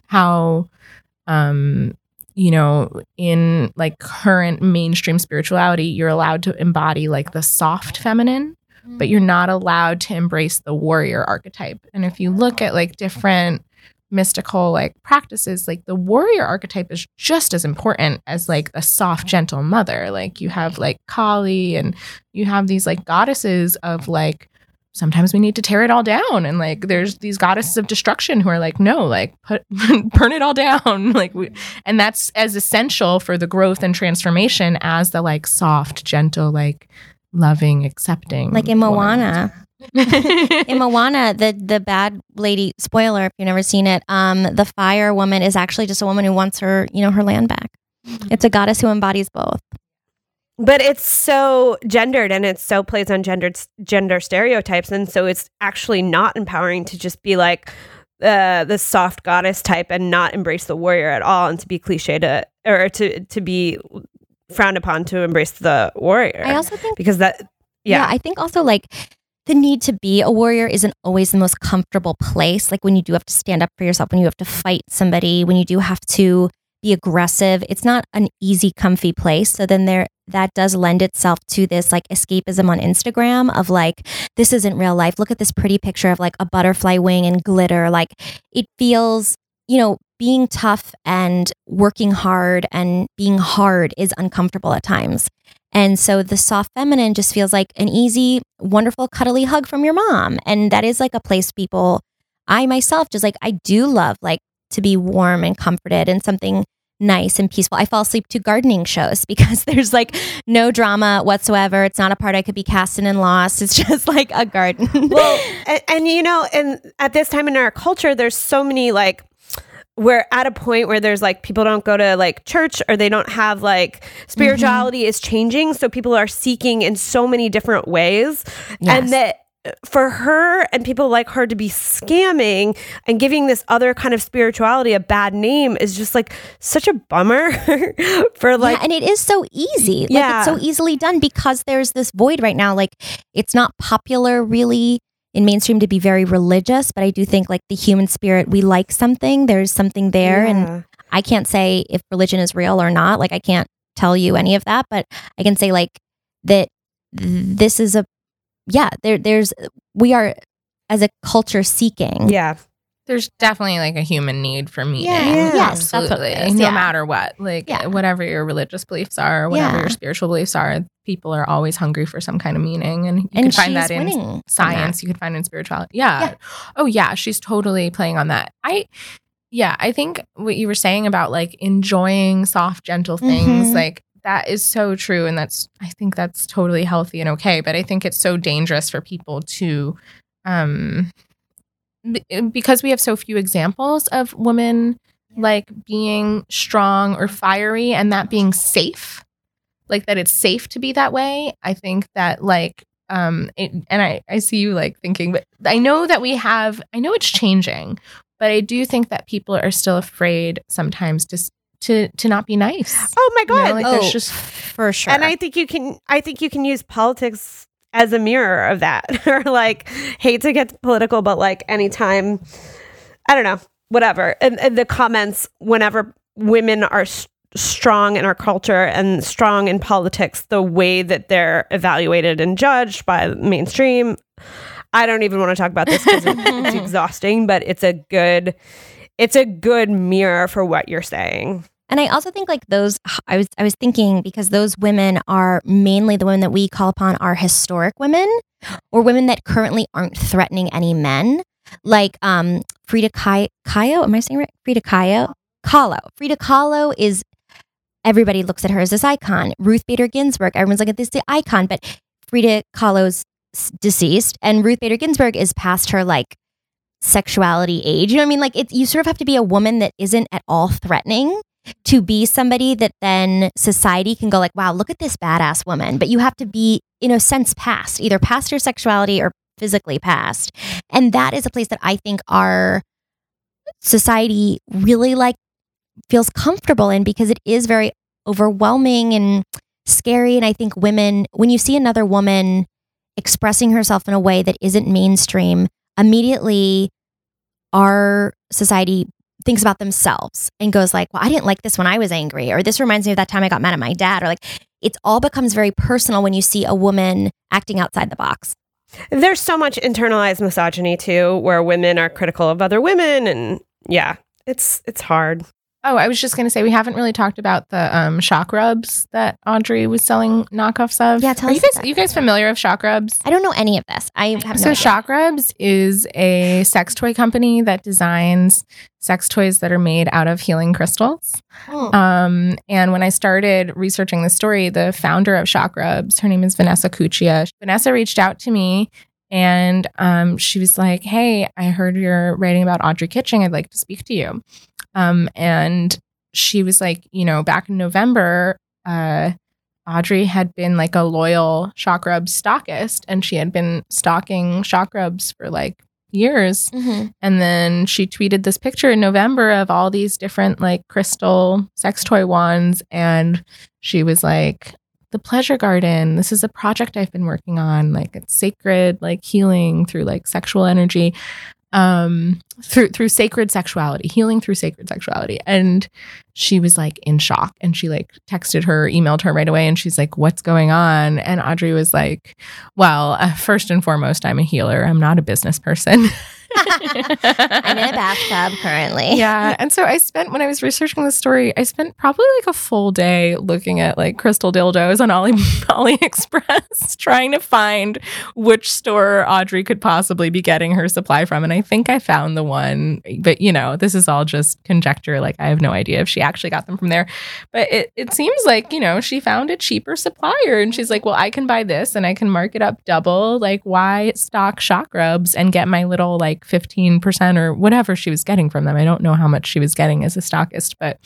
how, um, you know, in like current mainstream spirituality, you're allowed to embody like the soft feminine, but you're not allowed to embrace the warrior archetype. And if you look at like different mystical like practices, like the warrior archetype is just as important as like the soft, gentle mother. Like you have like Kali and you have these like goddesses of like, sometimes we need to tear it all down. And like, there's these goddesses of destruction who are like, no, like put, burn it all down. Like, we, and that's as essential for the growth and transformation as the like soft, gentle, like loving, accepting. Like in woman. Moana. In Moana, the the bad lady, spoiler if you've never seen it, um, the fire woman is actually just a woman who wants her, you know, her land back. It's a goddess who embodies both. But it's so gendered and it so plays on gendered gender stereotypes. And so it's actually not empowering to just be like uh, the soft goddess type and not embrace the warrior at all, and to be cliche to, or to, to be frowned upon to embrace the warrior. I also think because that, yeah. yeah, I think also like the need to be a warrior isn't always the most comfortable place. Like when you do have to stand up for yourself, when you have to fight somebody, when you do have to be aggressive. It's not an easy, comfy place. So then there, that does lend itself to this like escapism on Instagram of like, this isn't real life. Look at this pretty picture of like a butterfly wing and glitter. Like it feels, you know, being tough and working hard and being hard is uncomfortable at times. And so the soft feminine just feels like an easy, wonderful, cuddly hug from your mom. And that is like a place people, I myself just like, I do love like to be warm and comforted and something nice and peaceful. I fall asleep to gardening shows because there's like no drama whatsoever. It's not a part I could be cast in and lost. It's just like a garden. Well, and, and you know, and at this time in our culture, there's so many like, we're at a point where there's like people don't go to like church or they don't have like spirituality mm-hmm. is changing. So people are seeking in so many different ways. Yes. And that for her and people like her to be scamming and giving this other kind of spirituality a bad name is just like such a bummer for like. Yeah, and it is so easy. Like yeah. it's so easily done because there's this void right now. Like it's not popular really in mainstream to be very religious, but I do think like the human spirit, we like something, there's something there. Yeah. And I can't say if religion is real or not. Like I can't tell you any of that, but I can say like that this is a, yeah, there, there's, we are as a culture seeking. Yeah. There's definitely like a human need for meaning. Yeah. Yeah. Yes, absolutely. No yeah. matter what, like yeah. whatever your religious beliefs are, whatever yeah. your spiritual beliefs are, people are always hungry for some kind of meaning. And you and can find that in winning science. That. You could find it in spirituality. Yeah. yeah. Oh yeah. She's totally playing on that. I, yeah, I think what you were saying about like enjoying soft, gentle things, mm-hmm. like that is so true. And that's, I think that's totally healthy and okay. But I think it's so dangerous for people to, um, because we have so few examples of women like being strong or fiery and that being safe, like that it's safe to be that way. I think that like, um, it, and I, I see you like thinking, but I know that we have, I know it's changing, but I do think that people are still afraid sometimes to to to not be nice. Oh my God. You know, like oh, there's just for sure. And I think you can, I think you can use politics as a mirror of that or like hate to get political, but like anytime, I don't know, whatever. And, and the comments, whenever women are st- strong in our culture and strong in politics, the way that they're evaluated and judged by mainstream, I don't even want to talk about this because it's, it's exhausting, but it's a good, it's a good mirror for what you're saying. And I also think like those, I was I was thinking because those women are mainly the women that we call upon are historic women or women that currently aren't threatening any men. Like um, Frida Kahlo, am I saying right? Frida Kahlo? Kahlo. Frida Kahlo is, everybody looks at her as this icon. Ruth Bader Ginsburg, everyone's like, this is the icon. But Frida Kahlo's deceased and Ruth Bader Ginsburg is past her like sexuality age. You know what I mean? Like it, you sort of have to be a woman that isn't at all threatening to be somebody that then society can go like, wow, look at this badass woman. But you have to be, in a sense, past, either past your sexuality or physically past. And that is a place that I think our society really like feels comfortable in because it is very overwhelming and scary. And I think women, when you see another woman expressing herself in a way that isn't mainstream, immediately our society thinks about themselves and goes like, well, I didn't like this when I was angry, or this reminds me of that time I got mad at my dad, or like it all becomes very personal when you see a woman acting outside the box. There's so much internalized misogyny too, where women are critical of other women, and yeah, it's it's hard. Oh, I was just going to say, we haven't really talked about the um, shock rubs that Audrey was selling knockoffs of. Yeah, tell Are us you guys, that. you guys familiar with shock rubs? I don't know any of this. I have no So idea. Shock Rubs is a sex toy company that designs sex toys that are made out of healing crystals. Oh. Um, and when I started researching the story, the founder of Shock Rubs, her name is Vanessa Cuccia. Vanessa reached out to me and um, she was like, hey, I heard you're writing about Audrey Kitching. I'd like to speak to you. Um, and she was like, you know, back in November, uh, Audrey had been like a loyal Shock Rubs stockist, and she had been stocking Shock Rubs for like years. Mm-hmm. And then she tweeted this picture in November of all these different like crystal sex toy wands. And she was like, the Pleasure Garden, this is a project I've been working on. Like it's sacred, like healing through like sexual energy. um, through through sacred sexuality, healing through sacred sexuality. And she was like in shock, and she like texted her, emailed her right away, and she's like, "What's going on?" And Audrey was like, "Well, uh, first and foremost, I'm a healer. I'm not a business person." I'm in a bathtub currently. Yeah. And so I spent, when I was researching this story, I spent probably like a full day looking at like crystal dildos on Ali, AliExpress, trying to find which store Audrey could possibly be getting her supply from. And I think I found the one, but you know, this is all just conjecture. Like I have no idea if she actually got them from there. But it, it seems like, you know, she found a cheaper supplier and she's like, well, I can buy this and I can mark it up double. Like why stock shock rubs and get my little like fifteen percent or whatever she was getting from them. I don't know how much she was getting as a stockist, but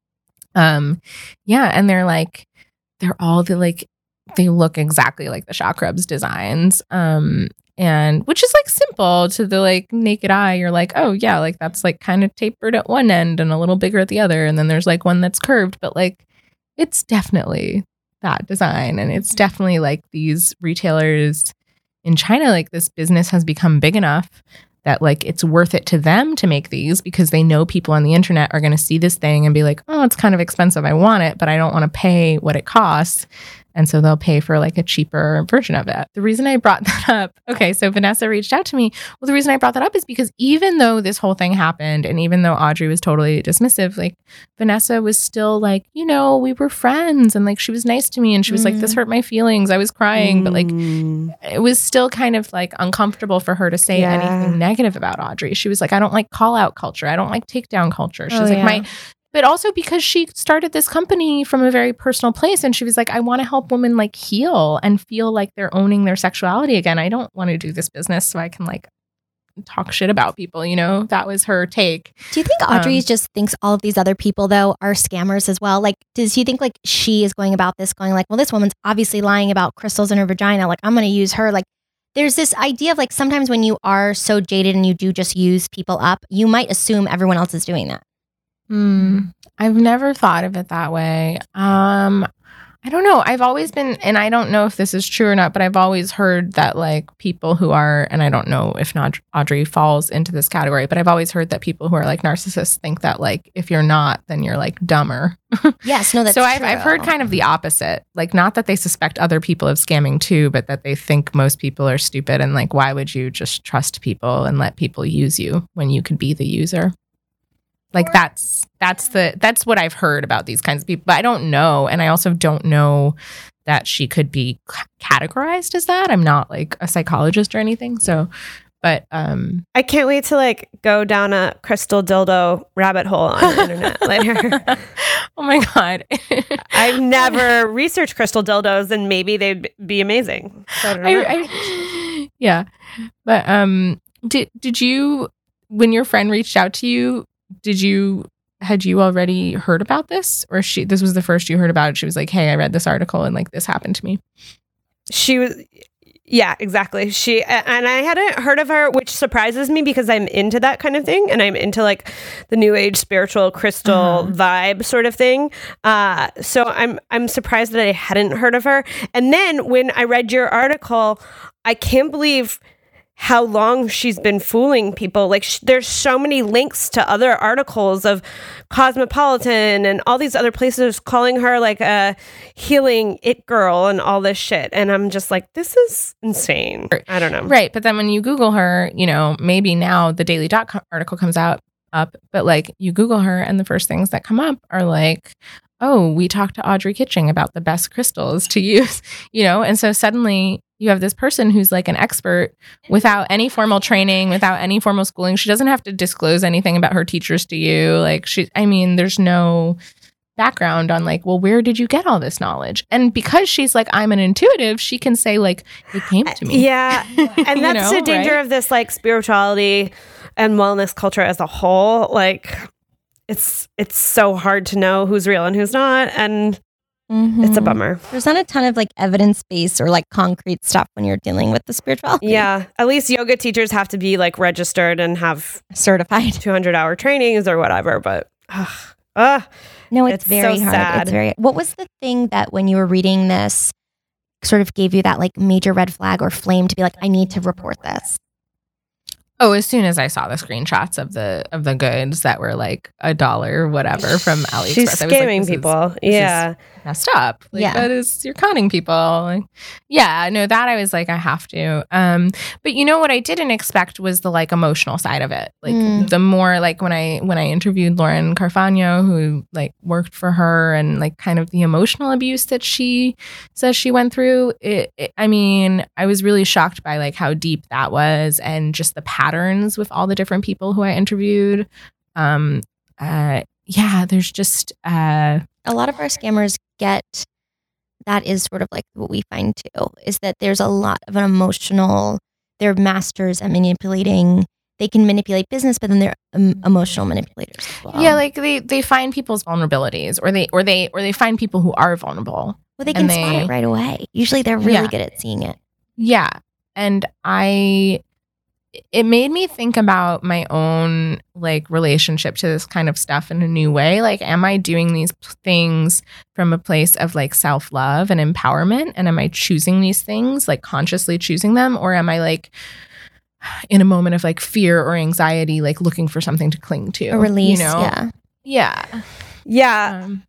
um, yeah. And they're like, they're all the like, they look exactly like the shock rubs designs. Um, and which is like simple to the like naked eye. You're like, oh yeah, like that's like kind of tapered at one end and a little bigger at the other. And then there's like one that's curved, but like it's definitely that design. And it's definitely like these retailers in China, like this business has become big enough that like it's worth it to them to make these because they know people on the internet are going to see this thing and be like, oh, it's kind of expensive. I want it, but I don't want to pay what it costs. And so they'll pay for like a cheaper version of it. The reason I brought that up, okay, so Vanessa reached out to me. Well, the reason I brought that up is because even though this whole thing happened and even though Audrey was totally dismissive, like Vanessa was still like, you know, we were friends and like she was nice to me and she was mm. like, this hurt my feelings. I was crying, mm. but like it was still kind of like uncomfortable for her to say yeah. anything negative about Audrey. She was like, I don't like call out culture. I don't like takedown culture. She's oh, like, yeah. my... But also because she started this company from a very personal place. And she was like, I want to help women like heal and feel like they're owning their sexuality again. I don't want to do this business so I can like talk shit about people. You know, that was her take. Do you think Audrey um, just thinks all of these other people, though, are scammers as well? Like, does you think like she is going about this going like, well, this woman's obviously lying about crystals in her vagina. Like, I'm going to use her. Like, there's this idea of like sometimes when you are so jaded and you do just use people up, you might assume everyone else is doing that. Hmm. I've never thought of it that way. Um, I don't know. I've always been, and I don't know if this is true or not, but I've always heard that like people who are, and I don't know if not Audrey falls into this category, but I've always heard that people who are like narcissists think that like if you're not, then you're like dumber. Yes, no, that's so true. I've I've heard kind of the opposite. Like not that they suspect other people of scamming too, but that they think most people are stupid and like why would you just trust people and let people use you when you could be the user? Like that's that's the that's what I've heard about these kinds of people, but I don't know, and I also don't know that she could be c- categorized as that. I'm not like a psychologist or anything, so. But um, I can't wait to like go down a crystal dildo rabbit hole on the internet later. Oh my god, I've never researched crystal dildos, and maybe they'd be amazing. So I don't know. I, I, yeah, but um, did did you when your friend reached out to you? Did you, had you already heard about this or she, this was the first you heard about it? She was like, hey, I read this article and like this happened to me. She was, yeah, exactly. She, and I hadn't heard of her, which surprises me because I'm into that kind of thing. And I'm into like the new age spiritual crystal uh-huh. vibe sort of thing. Uh, so I'm, I'm surprised that I hadn't heard of her. And then when I read your article, I can't believe how long she's been fooling people. Like sh- there's so many links to other articles of Cosmopolitan and all these other places calling her like a healing it girl and all this shit. And I'm just like, this is insane. I don't know. Right. But then when you Google her, you know, maybe now the Daily Dot com article comes out up, but like you Google her and the first things that come up are like, oh, we talked to Audrey Kitching about the best crystals to use, you know? And so suddenly you have this person who's like an expert without any formal training, without any formal schooling. She doesn't have to disclose anything about her teachers to you. Like she, I mean, there's no background on like, well, where did you get all this knowledge? And because she's like, I'm an intuitive, she can say like, it came to me. Yeah. And that's know, the danger right? of this like spirituality and wellness culture as a whole. Like it's, it's so hard to know who's real and who's not. And mm-hmm. it's a bummer. There's not a ton of like evidence-based or like concrete stuff when you're dealing with the spirituality. Yeah. At least yoga teachers have to be like registered and have certified two hundred hour trainings or whatever. But ugh, ugh, no, it's, it's very so hard. sad. It's very. What was the thing that when you were reading this sort of gave you that like major red flag or flame to be like, I need to report this? Oh, as soon as I saw the screenshots of the of the goods that were like a dollar or whatever from AliExpress, She's I was like, scamming this people. Is, this yeah. is messed up. Like, Yeah. that is, you're conning people. Like, yeah, no, that I was like, I have to. Um, but you know what I didn't expect was the like emotional side of it. Like Mm. the more like when I when I interviewed Lauren Carfagno, who like worked for her, and like kind of the emotional abuse that she says she went through. It, it, I mean, I was really shocked by like how deep that was, and just the patterns with all the different people who I interviewed. Um, uh, yeah, there's just uh, A lot of our scammers get that is sort of like what we find too, is that there's a lot of an emotional, they're masters at manipulating. They can manipulate business, but then they're um, emotional manipulators as well. yeah, like they they find people's vulnerabilities, or they or they or they find people who are vulnerable. Well, they can and spot they- it right away. Usually they're really Yeah. good at seeing it. Yeah. And I, it made me think about my own like relationship to this kind of stuff in a new way. Like, am I doing these things from a place of like self love and empowerment? And am I choosing these things, like consciously choosing them? Or am I like in a moment of like fear or anxiety, like looking for something to cling to? A release, you know? yeah. Yeah. Yeah. Um,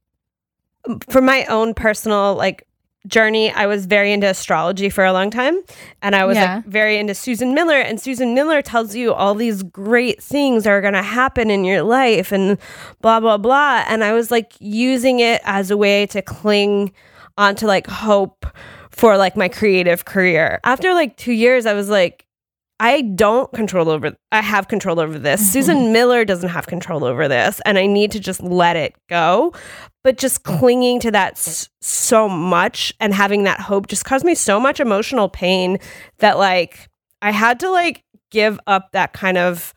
For my own personal like journey, I was very into astrology for a long time, and I was Yeah. like very into Susan Miller, and Susan Miller tells you all these great things are going to happen in your life and blah blah blah, and I was like using it as a way to cling onto like hope for like my creative career. After like two years I was like, I don't control over, I have control over this. Susan Miller doesn't have control over this, and I need to just let it go. But just clinging to that s- so much and having that hope just caused me so much emotional pain that like I had to like give up that kind of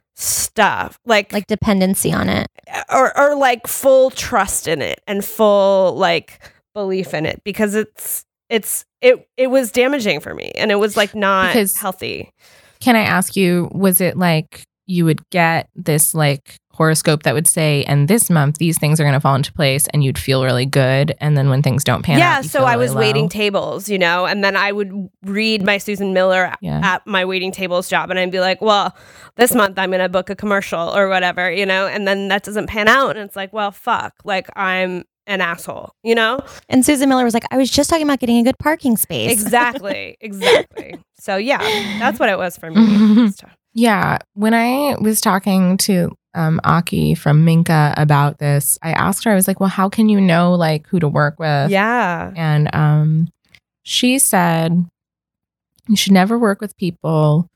stuff. Like, Like dependency on it. or, or like full trust in it and full like belief in it, because it's, it's, it, it was damaging for me, and it was like not Because- healthy. Can I ask you, was it like you would get this like horoscope that would say, and this month these things are going to fall into place, and you'd feel really good, and then when things don't pan yeah, out, you so feel I really was waiting low? tables, you know, and then I would read my Susan Miller Yeah. at my waiting tables job, and I'd be like, well, this month I'm going to book a commercial or whatever, you know, and then that doesn't pan out, and it's like, well, fuck, like I'm an asshole, you know? And Susan Miller was like, I was just talking about getting a good parking space. Exactly, exactly. So yeah, that's what it was for me. Yeah, when I was talking to um, Aki from Minka about this, I asked her, I was like, well, how can you know like who to work with? Yeah. And um, she said, you should never work with people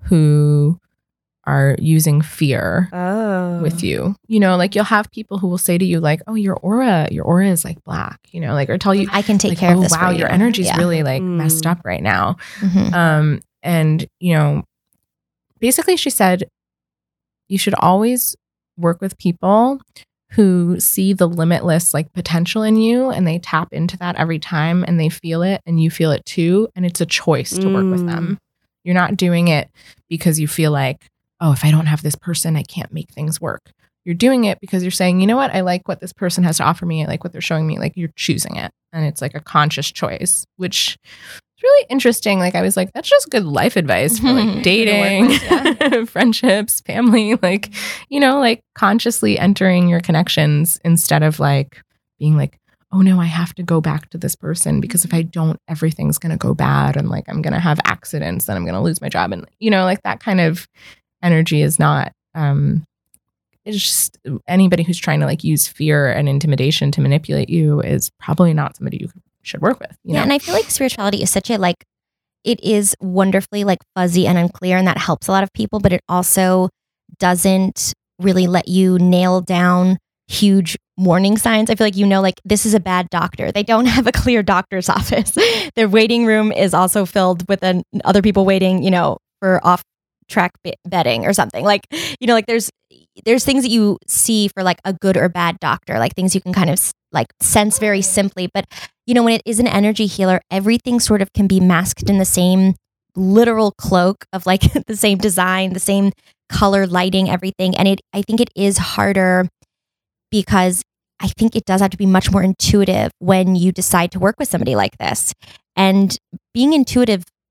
who are using fear Oh. with you. You know, like you'll have people who will say to you like, oh, your aura, your aura is like black, you know, like, or tell you, I can take like, care oh, of this. wow, for you. your energy's Yeah. really like Mm. messed up right now. Mhm. Um, and, you know, basically she said, you should always work with people who see the limitless like potential in you, and they tap into that every time, and they feel it, and you feel it too. And it's a choice to work with Mm. them. You're not doing it because you feel like, oh, if I don't have this person, I can't make things work. You're doing it because you're saying, you know what? I like what this person has to offer me. I like what they're showing me. Like you're choosing it. And it's like a conscious choice, which is really interesting. Like I was like, that's just good life advice for like dating, friendships, family, like, you know, like consciously entering your connections instead of like being like, oh no, I have to go back to this person because if I don't, everything's going to go bad. And like, I'm going to have accidents, then I'm going to lose my job. And, you know, like that kind of energy is not, um, it's just anybody who's trying to like use fear and intimidation to manipulate you is probably not somebody you should work with. You Yeah, know? and I feel like spirituality is such a like, it is wonderfully like fuzzy and unclear, and that helps a lot of people, but it also doesn't really let you nail down huge warning signs. I feel like, you know, like this is a bad doctor. They don't have a clear doctor's office. Their waiting room is also filled with an, other people waiting, you know, for off track betting or something. Like, you know, like there's there's things that you see for like a good or bad doctor, like things you can kind of like sense very simply. But, you know, when it is an energy healer, everything sort of can be masked in the same literal cloak of like the same design, the same color, lighting, everything. And it, I think it is harder because I think it does have to be much more intuitive when you decide to work with somebody like this. And being intuitive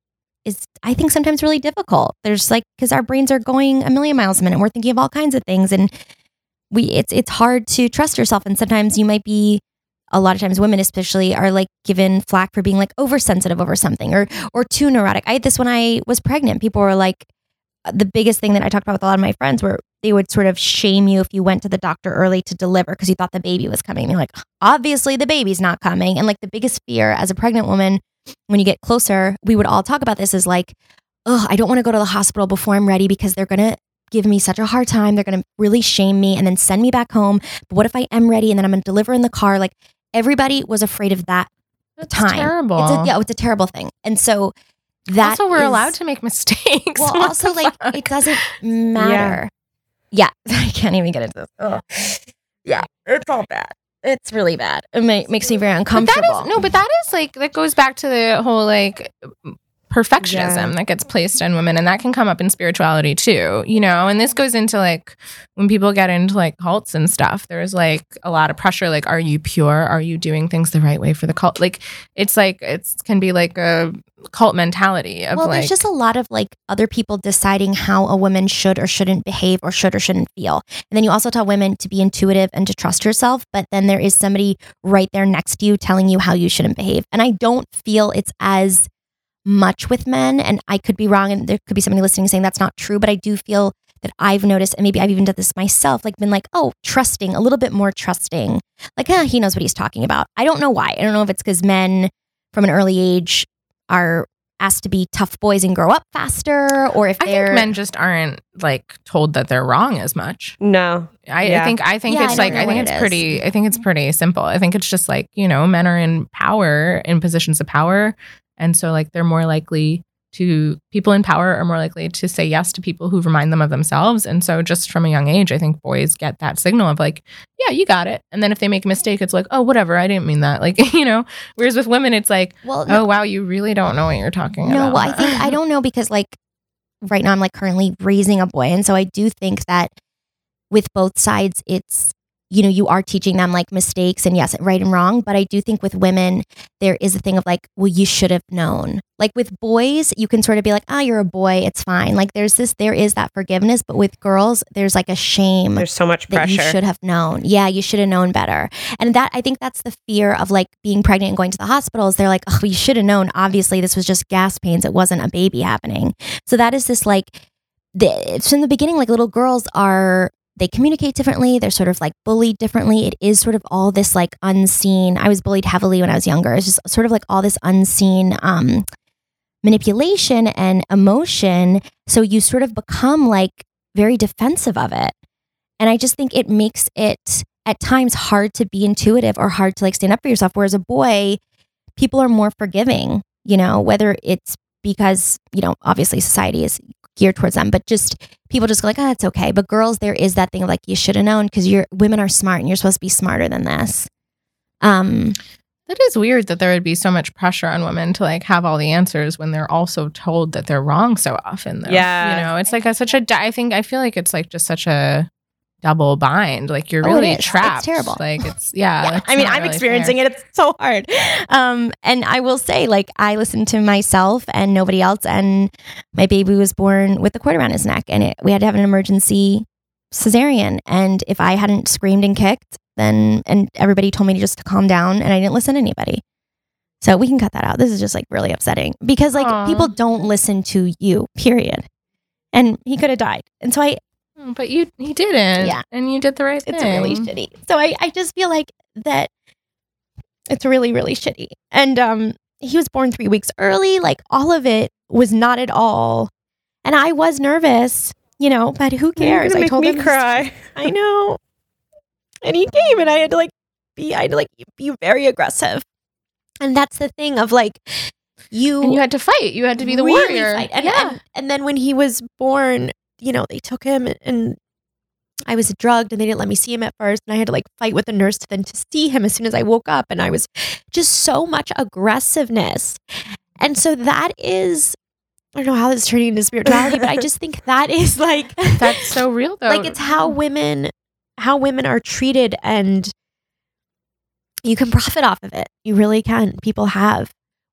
is, I think, sometimes really difficult. There's like, because our brains are going a million miles a minute. We're thinking of all kinds of things. And we it's it's hard to trust yourself. And sometimes you might be, a lot of times women especially are like given flack for being like oversensitive over something or or too neurotic. I had this when I was pregnant. People were like, the biggest thing that I talked about with a lot of my friends were they would sort of shame you if you went to the doctor early to deliver because you thought the baby was coming. They're like, obviously the baby's not coming. And like the biggest fear as a pregnant woman, when you get closer, we would all talk about this is like, oh, I don't want to go to the hospital before I'm ready because they're going to give me such a hard time. They're going to really shame me and then send me back home. But what if I am ready and then I'm going to deliver in the car? Like everybody was afraid of that That's time. terrible. It's a, yeah, it's a terrible thing. And so that also, we're is- allowed to make mistakes. Well, What also the like fuck? it doesn't matter. Yeah. I can't even get into this. Ugh. Yeah, it's all bad. It's really bad. It ma- makes me very But uncomfortable. that is no, but that is like that goes back to the whole like perfectionism Yeah. that gets placed on women, and that can come up in spirituality too, you know. And this goes into like when people get into like cults and stuff. There's like a lot of pressure. Like, are you pure? Are you doing things the right way for the cult? Like, it's like it's can be like a cult mentality of well, like there's just a lot of like other people deciding how a woman should or shouldn't behave or should or shouldn't feel. And then you also tell women to be intuitive and to trust yourself, but then there is somebody right there next to you telling you how you shouldn't behave. And I don't feel it's as much with men, and I could be wrong, and there could be somebody listening saying that's not true, but I do feel that I've noticed, and maybe I've even done this myself, like been like, oh, trusting, a little bit more trusting. Like, eh, he knows what he's talking about. I don't know why. I don't know if it's because men from an early age are asked to be tough boys and grow up faster, or if I they're think men just aren't like told that they're wrong as much. No. I, Yeah. I think I think Yeah, I it's don't like know I think what it's it is. pretty I think it's pretty simple. I think it's just like, you know, men are in power, in positions of power, and so like they're more likely to people in power are more likely to say yes to people who remind them of themselves. And so just from a young age, I think boys get that signal of like, yeah, you got it. And then if they make a mistake, it's like, oh, whatever, I didn't mean that. Like, you know, whereas with women, it's like, well, oh, wow, you really don't know what you're talking no, about. well, I think I don't know because like right now I'm like currently raising a boy, and so I do think that with both sides, it's you know you are teaching them like mistakes and yes, right and wrong. But I do think with women there is a thing of like, well, you should have known. Like with boys, you can sort of be like, ah, oh, you're a boy, it's fine. Like there's this, there is that forgiveness, but with girls, there's like a shame. There's so much that you pressure. should have known. Yeah, you should have known better. And that I think that's the fear of like being pregnant and going to the hospitals. They're like, oh, you should have known. Obviously, this was just gas pains. It wasn't a baby happening. So that is this like, the, it's in the beginning, like little girls are, they communicate differently. They're sort of like bullied differently. It is sort of all this like unseen. I was bullied heavily when I was younger. It's just sort of like all this unseen um, manipulation and emotion. So you sort of become like very defensive of it. And I just think it makes it at times hard to be intuitive or hard to like stand up for yourself. Whereas a boy, people are more forgiving, you know, whether it's because, you know, obviously society is geared towards them, but just people just go like, oh, it's okay. But girls, there is that thing of like, you should have known because you're women are smart and you're supposed to be smarter than this. Um, That is weird that there would be so much pressure on women to like have all the answers when they're also told that they're wrong so often. Though. Yeah. You know, it's like a, such a, I think, I feel like it's like just such a double bind. Like you're Oh, it really is. It's trapped. terrible. Like it's, yeah. Yeah, it's I mean, not I'm really experiencing fair. it. It's so hard. Um, and I will say, like, I listened to myself and nobody else, and my baby was born with a cord around his neck, and it, we had to have an emergency cesarean. And if I hadn't screamed and kicked, then and everybody told me to just to calm down, and I didn't listen to anybody. So we can cut that out. This is just like really upsetting because like Aw. people don't listen to you. Period. And he could have died. And so I, Oh, but you, he didn't. Yeah. And you did the right it's thing. really shitty. So I, I just feel like that it's really, really shitty. And um, he was born three weeks early. Like all of it was not at all. And I was nervous, you know, but who cares? You're gonna I make told me him cry. I know. And he came and I had to like be, I had to like be very aggressive. And that's the thing of like, you, And you had to fight. You had to be the really warrior. fight. And, yeah. and, and then when he was born, you know, they took him and I was drugged and they didn't let me see him at first. And I had to like fight with the nurse to then to see him as soon as I woke up. And I was just so much aggressiveness. And so that is, I don't know how this is turning into spirituality, but I just think that is like, That's so real though. like it's how women, how women are treated, and you can profit off of it. You really can. People have.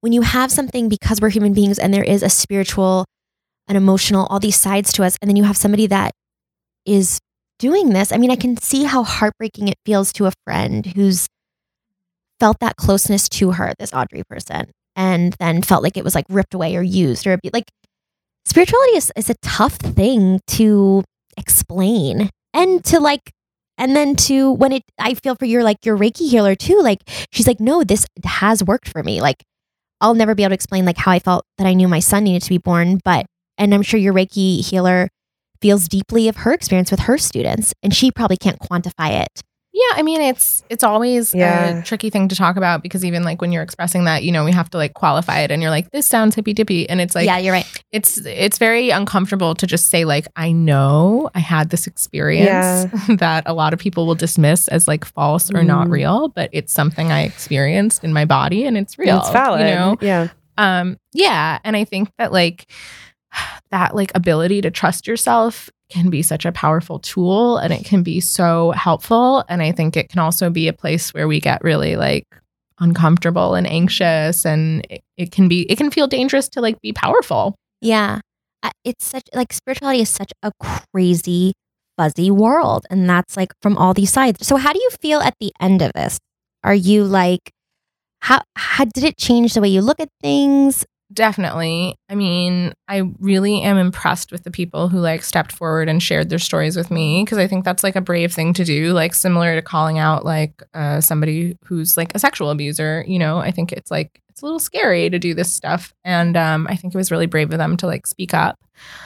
when you have something, because we're human beings and there is a spiritual, an emotional, all these sides to us, and then you have somebody that is doing this. I mean, I can see how heartbreaking it feels to a friend who's felt that closeness to her, this Audrey person, and then felt like it was like ripped away or used or like spirituality is, is a tough thing to explain and to like, and then to when it, I feel for your like your Reiki healer too. Like she's like, no, this has worked for me. Like I'll never be able to explain like how I felt that I knew my son needed to be born, but, and I'm sure your Reiki healer feels deeply of her experience with her students, and she probably can't quantify it. Yeah, I mean, it's it's always Yeah. a tricky thing to talk about because even like when you're expressing that, you know, we have to like qualify it, and you're like, this sounds hippy dippy, and it's like, Yeah, you're right. It's it's very uncomfortable to just say like, I know I had this experience that a lot of people will dismiss as like false or not Mm. real, but it's something I experienced in my body, and it's real. It's valid. You know? Yeah. Um, yeah, and I think that like that like ability to trust yourself can be such a powerful tool, and it can be so helpful. And I think it can also be a place where we get really like uncomfortable and anxious, and it, it can be it can feel dangerous to like be powerful. Yeah. I- It's such like spirituality is such a crazy, fuzzy world. And that's like from all these sides. So how do you feel at the end of this? Are you like, how, how did it change the way you look at things? Definitely. I mean, I really am impressed with the people who like stepped forward and shared their stories with me, because I think that's like a brave thing to do, like similar to calling out like uh, somebody who's like a sexual abuser. You know, I think it's like it's a little scary to do this stuff, and um, I think it was really brave of them to like speak up.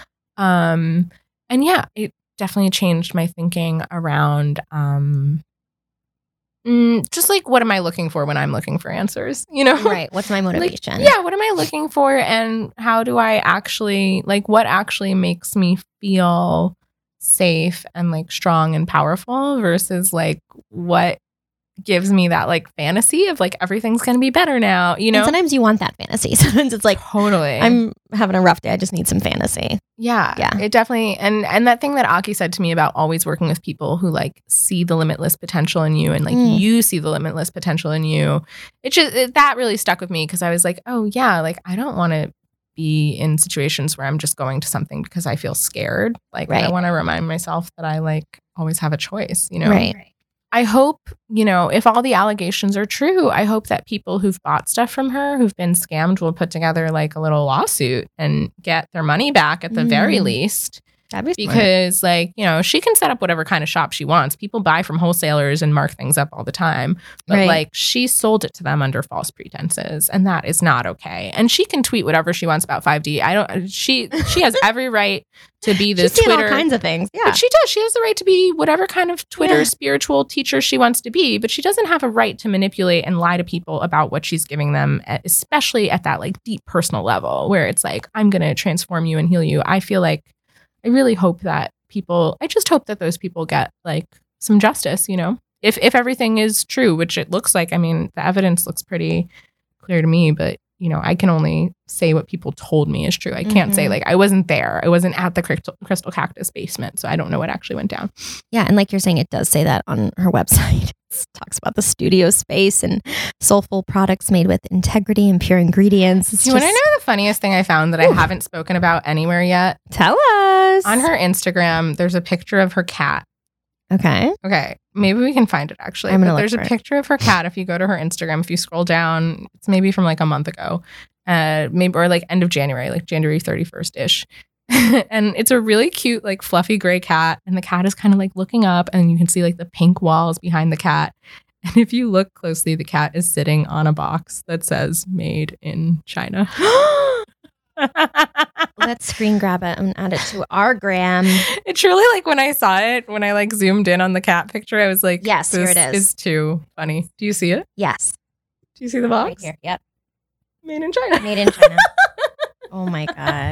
Um, and yeah, it definitely changed my thinking around um, mm, just like what am I looking for when I'm looking for answers? You know, Right. What's my Like, motivation? yeah, what am I looking for, and how do I actually like what actually makes me feel safe and like strong and powerful versus like what gives me that like fantasy of like everything's gonna be better now, you know? And sometimes you want that fantasy. Sometimes it's like, totally. I'm having a rough day. I just need some fantasy. Yeah, Yeah. it definitely, and and that thing that Aki said to me about always working with people who like see the limitless potential in you, and like Mm. you see the limitless potential in you. It just it, that really stuck with me, because I was like, oh yeah, like I don't want to be in situations where I'm just going to something because I feel scared. Like I Right. want to remind myself that I like always have a choice. You know, Right. I hope, you know, if all the allegations are true, I hope that people who've bought stuff from her, who've been scammed, will put together like a little lawsuit and get their money back at the very Mm. least. That'd be smart. Because, like, you know, she can set up whatever kind of shop she wants. People buy from wholesalers and mark things up all the time. But, Right. like, she sold it to them under false pretenses, and that is not okay. And she can tweet whatever she wants about five D. I don't, she, she has every right to be this She's seen Twitter. all kinds of things. Yeah. But she does. She has the right to be whatever kind of Twitter Yeah. spiritual teacher she wants to be, but she doesn't have a right to manipulate and lie to people about what she's giving them, at- especially at that like deep personal level where it's like, I'm going to transform you and heal you. I feel like, I really hope that people, I just hope that those people get like some justice, you know, if, if everything is true, which it looks like. I mean, the evidence looks pretty clear to me, but you know, I can only say what people told me is true. I can't say Mhm. like I wasn't there. I wasn't at the crystal, crystal cactus basement, so I don't know what actually went down. Yeah. And like you're saying, it does say that on her website. It talks about the studio space and soulful products made with integrity and pure ingredients. It's Do you want to just- know the funniest thing I found that I haven't spoken about anywhere yet? Tell us. On her Instagram, there's a picture of her cat. Okay. Okay, maybe we can find it actually. I'm gonna But look there's a for it. picture of her cat. If you go to her Instagram, if you scroll down, it's maybe from like a month ago, uh, maybe or like end of January, like January thirty-first ish. And it's a really cute, like fluffy gray cat, and the cat is kind of like looking up, and you can see like the pink walls behind the cat. And if you look closely, the cat is sitting on a box that says "Made in China." Let's screen grab it and add it to our gram. It truly, like when I saw it, when I like zoomed in on the cat picture, I was like, Yes, here this it is. is too funny. Do you see it? Yes. Do you see the box? Right here. Yep. Made in China. Made in China. Oh my God.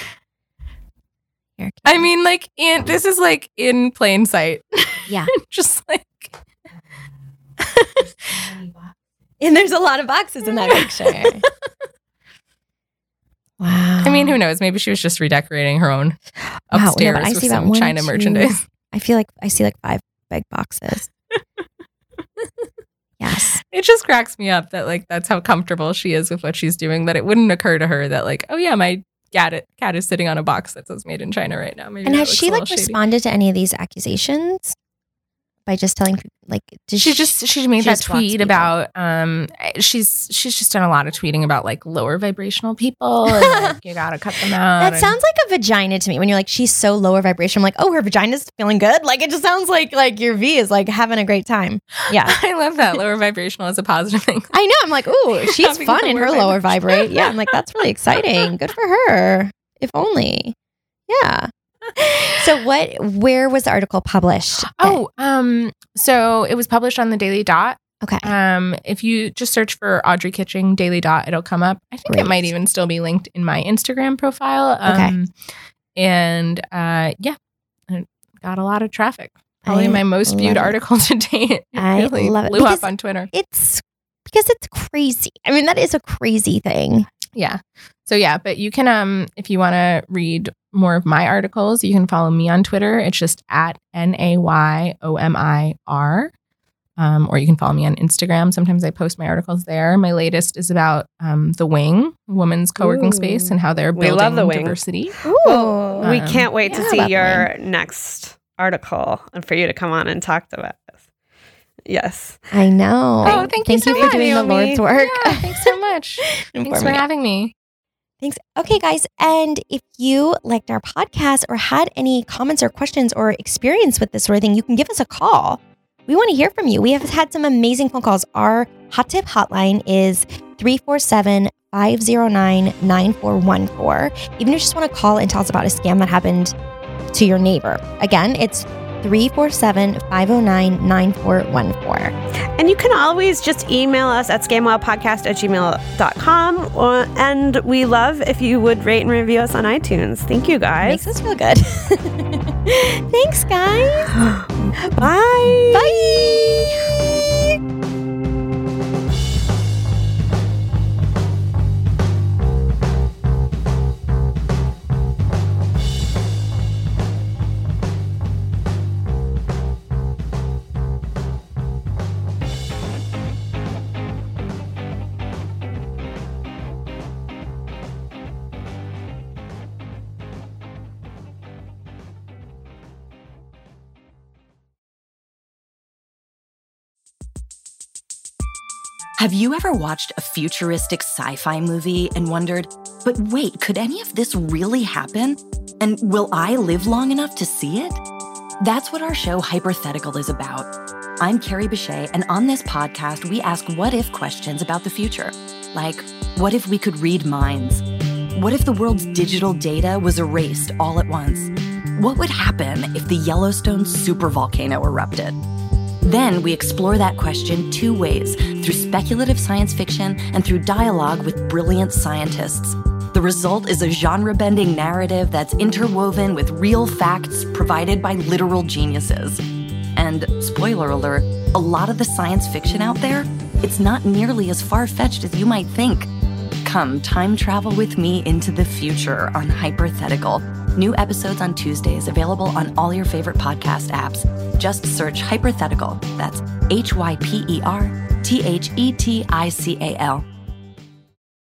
Here, I mean, like, in this is like in plain sight. Yeah. Just like, And there's a lot of boxes in that picture. Wow. I mean, who knows? Maybe she was just redecorating her own Wow, no, but upstairs I with see about some one, China two- merchandise. I feel like I see like five big boxes. Yes. It it just cracks me up that like that's how comfortable she is with what she's doing, that it wouldn't occur to her that like, oh yeah, my cat, cat is sitting on a box that says made in China right now. Maybe and that has looks she a like little shady. responded to any of these accusations by just telling people like did she just she made she that just blocks tweet people? about um she's she's just done a lot of tweeting about like lower vibrational people and like you gotta cut them out. That and- sounds like a vagina to me. When you're like, she's so lower vibration, I'm like, oh, her vagina's feeling good. Like it just sounds like like your V is like having a great time. Yeah, I love that lower vibrational is a positive thing. I know. I'm like, ooh, she's Having fun in lower her lower vibrate. Yeah, I'm like, that's really exciting. Good for her. If only. Yeah. So what? Where was the article published? Oh, um, so it was published on the Daily Dot. Okay. Um, if you just search for Audrey Kitching Daily Dot, it'll come up. I think Great. it might even still be linked in my Instagram profile. Okay. Um, and uh, yeah, it got a lot of traffic. Probably I my most viewed love it. article to date. It I really love it. blew Because up on Twitter. It's because it's crazy. I mean, that is a crazy thing. Yeah. So yeah, but you can um if you want to read more of my articles, you can follow me on Twitter. It's just at N A Y O M I R. Um, or you can follow me on Instagram. Sometimes I post my articles there. My latest is about um, The Wing, women's co-working Ooh. space, and how they're We building love The Wing. diversity. Well, we Um, can't wait to yeah, see about The your next article and for you to come on and talk about this. Yes. I know. Oh, thank you so for much, doing the Naomi. Lord's work. Yeah, thanks so much. Thanks for Informative. having me. Thanks. Okay, guys. And if you liked our podcast or had any comments or questions or experience with this sort of thing, you can give us a call. We want to hear from you. We have had some amazing phone calls. Our hot tip hotline is three four seven, five zero nine, nine four one four. Even if you just want to call and tell us about a scam that happened to your neighbor. Again, it's three four seven, five zero nine, nine four one four. And you can always just email us at scamwellpodcast at gmail dot com. Or, and we love if you would rate and review us on iTunes. Thank you, guys. Makes us feel good. Thanks, guys. Bye. Bye. Have you ever watched a futuristic sci-fi movie and wondered, but wait, could any of this really happen? And will I live long enough to see it? That's what our show Hypothetical is about. I'm Carrie Bechet, and on this podcast, we ask what-if questions about the future. Like, what if we could read minds? What if the world's digital data was erased all at once? What would happen if the Yellowstone supervolcano erupted? Then we explore that question two ways, through speculative science fiction and through dialogue with brilliant scientists. The result is a genre-bending narrative that's interwoven with real facts provided by literal geniuses. And, spoiler alert, a lot of the science fiction out there, it's not nearly as far-fetched as you might think. Come time travel with me into the future on Hypothetical. New episodes on Tuesdays, available on all your favorite podcast apps. Just search Hypothetical. That's H Y P E R T H E T I C A L.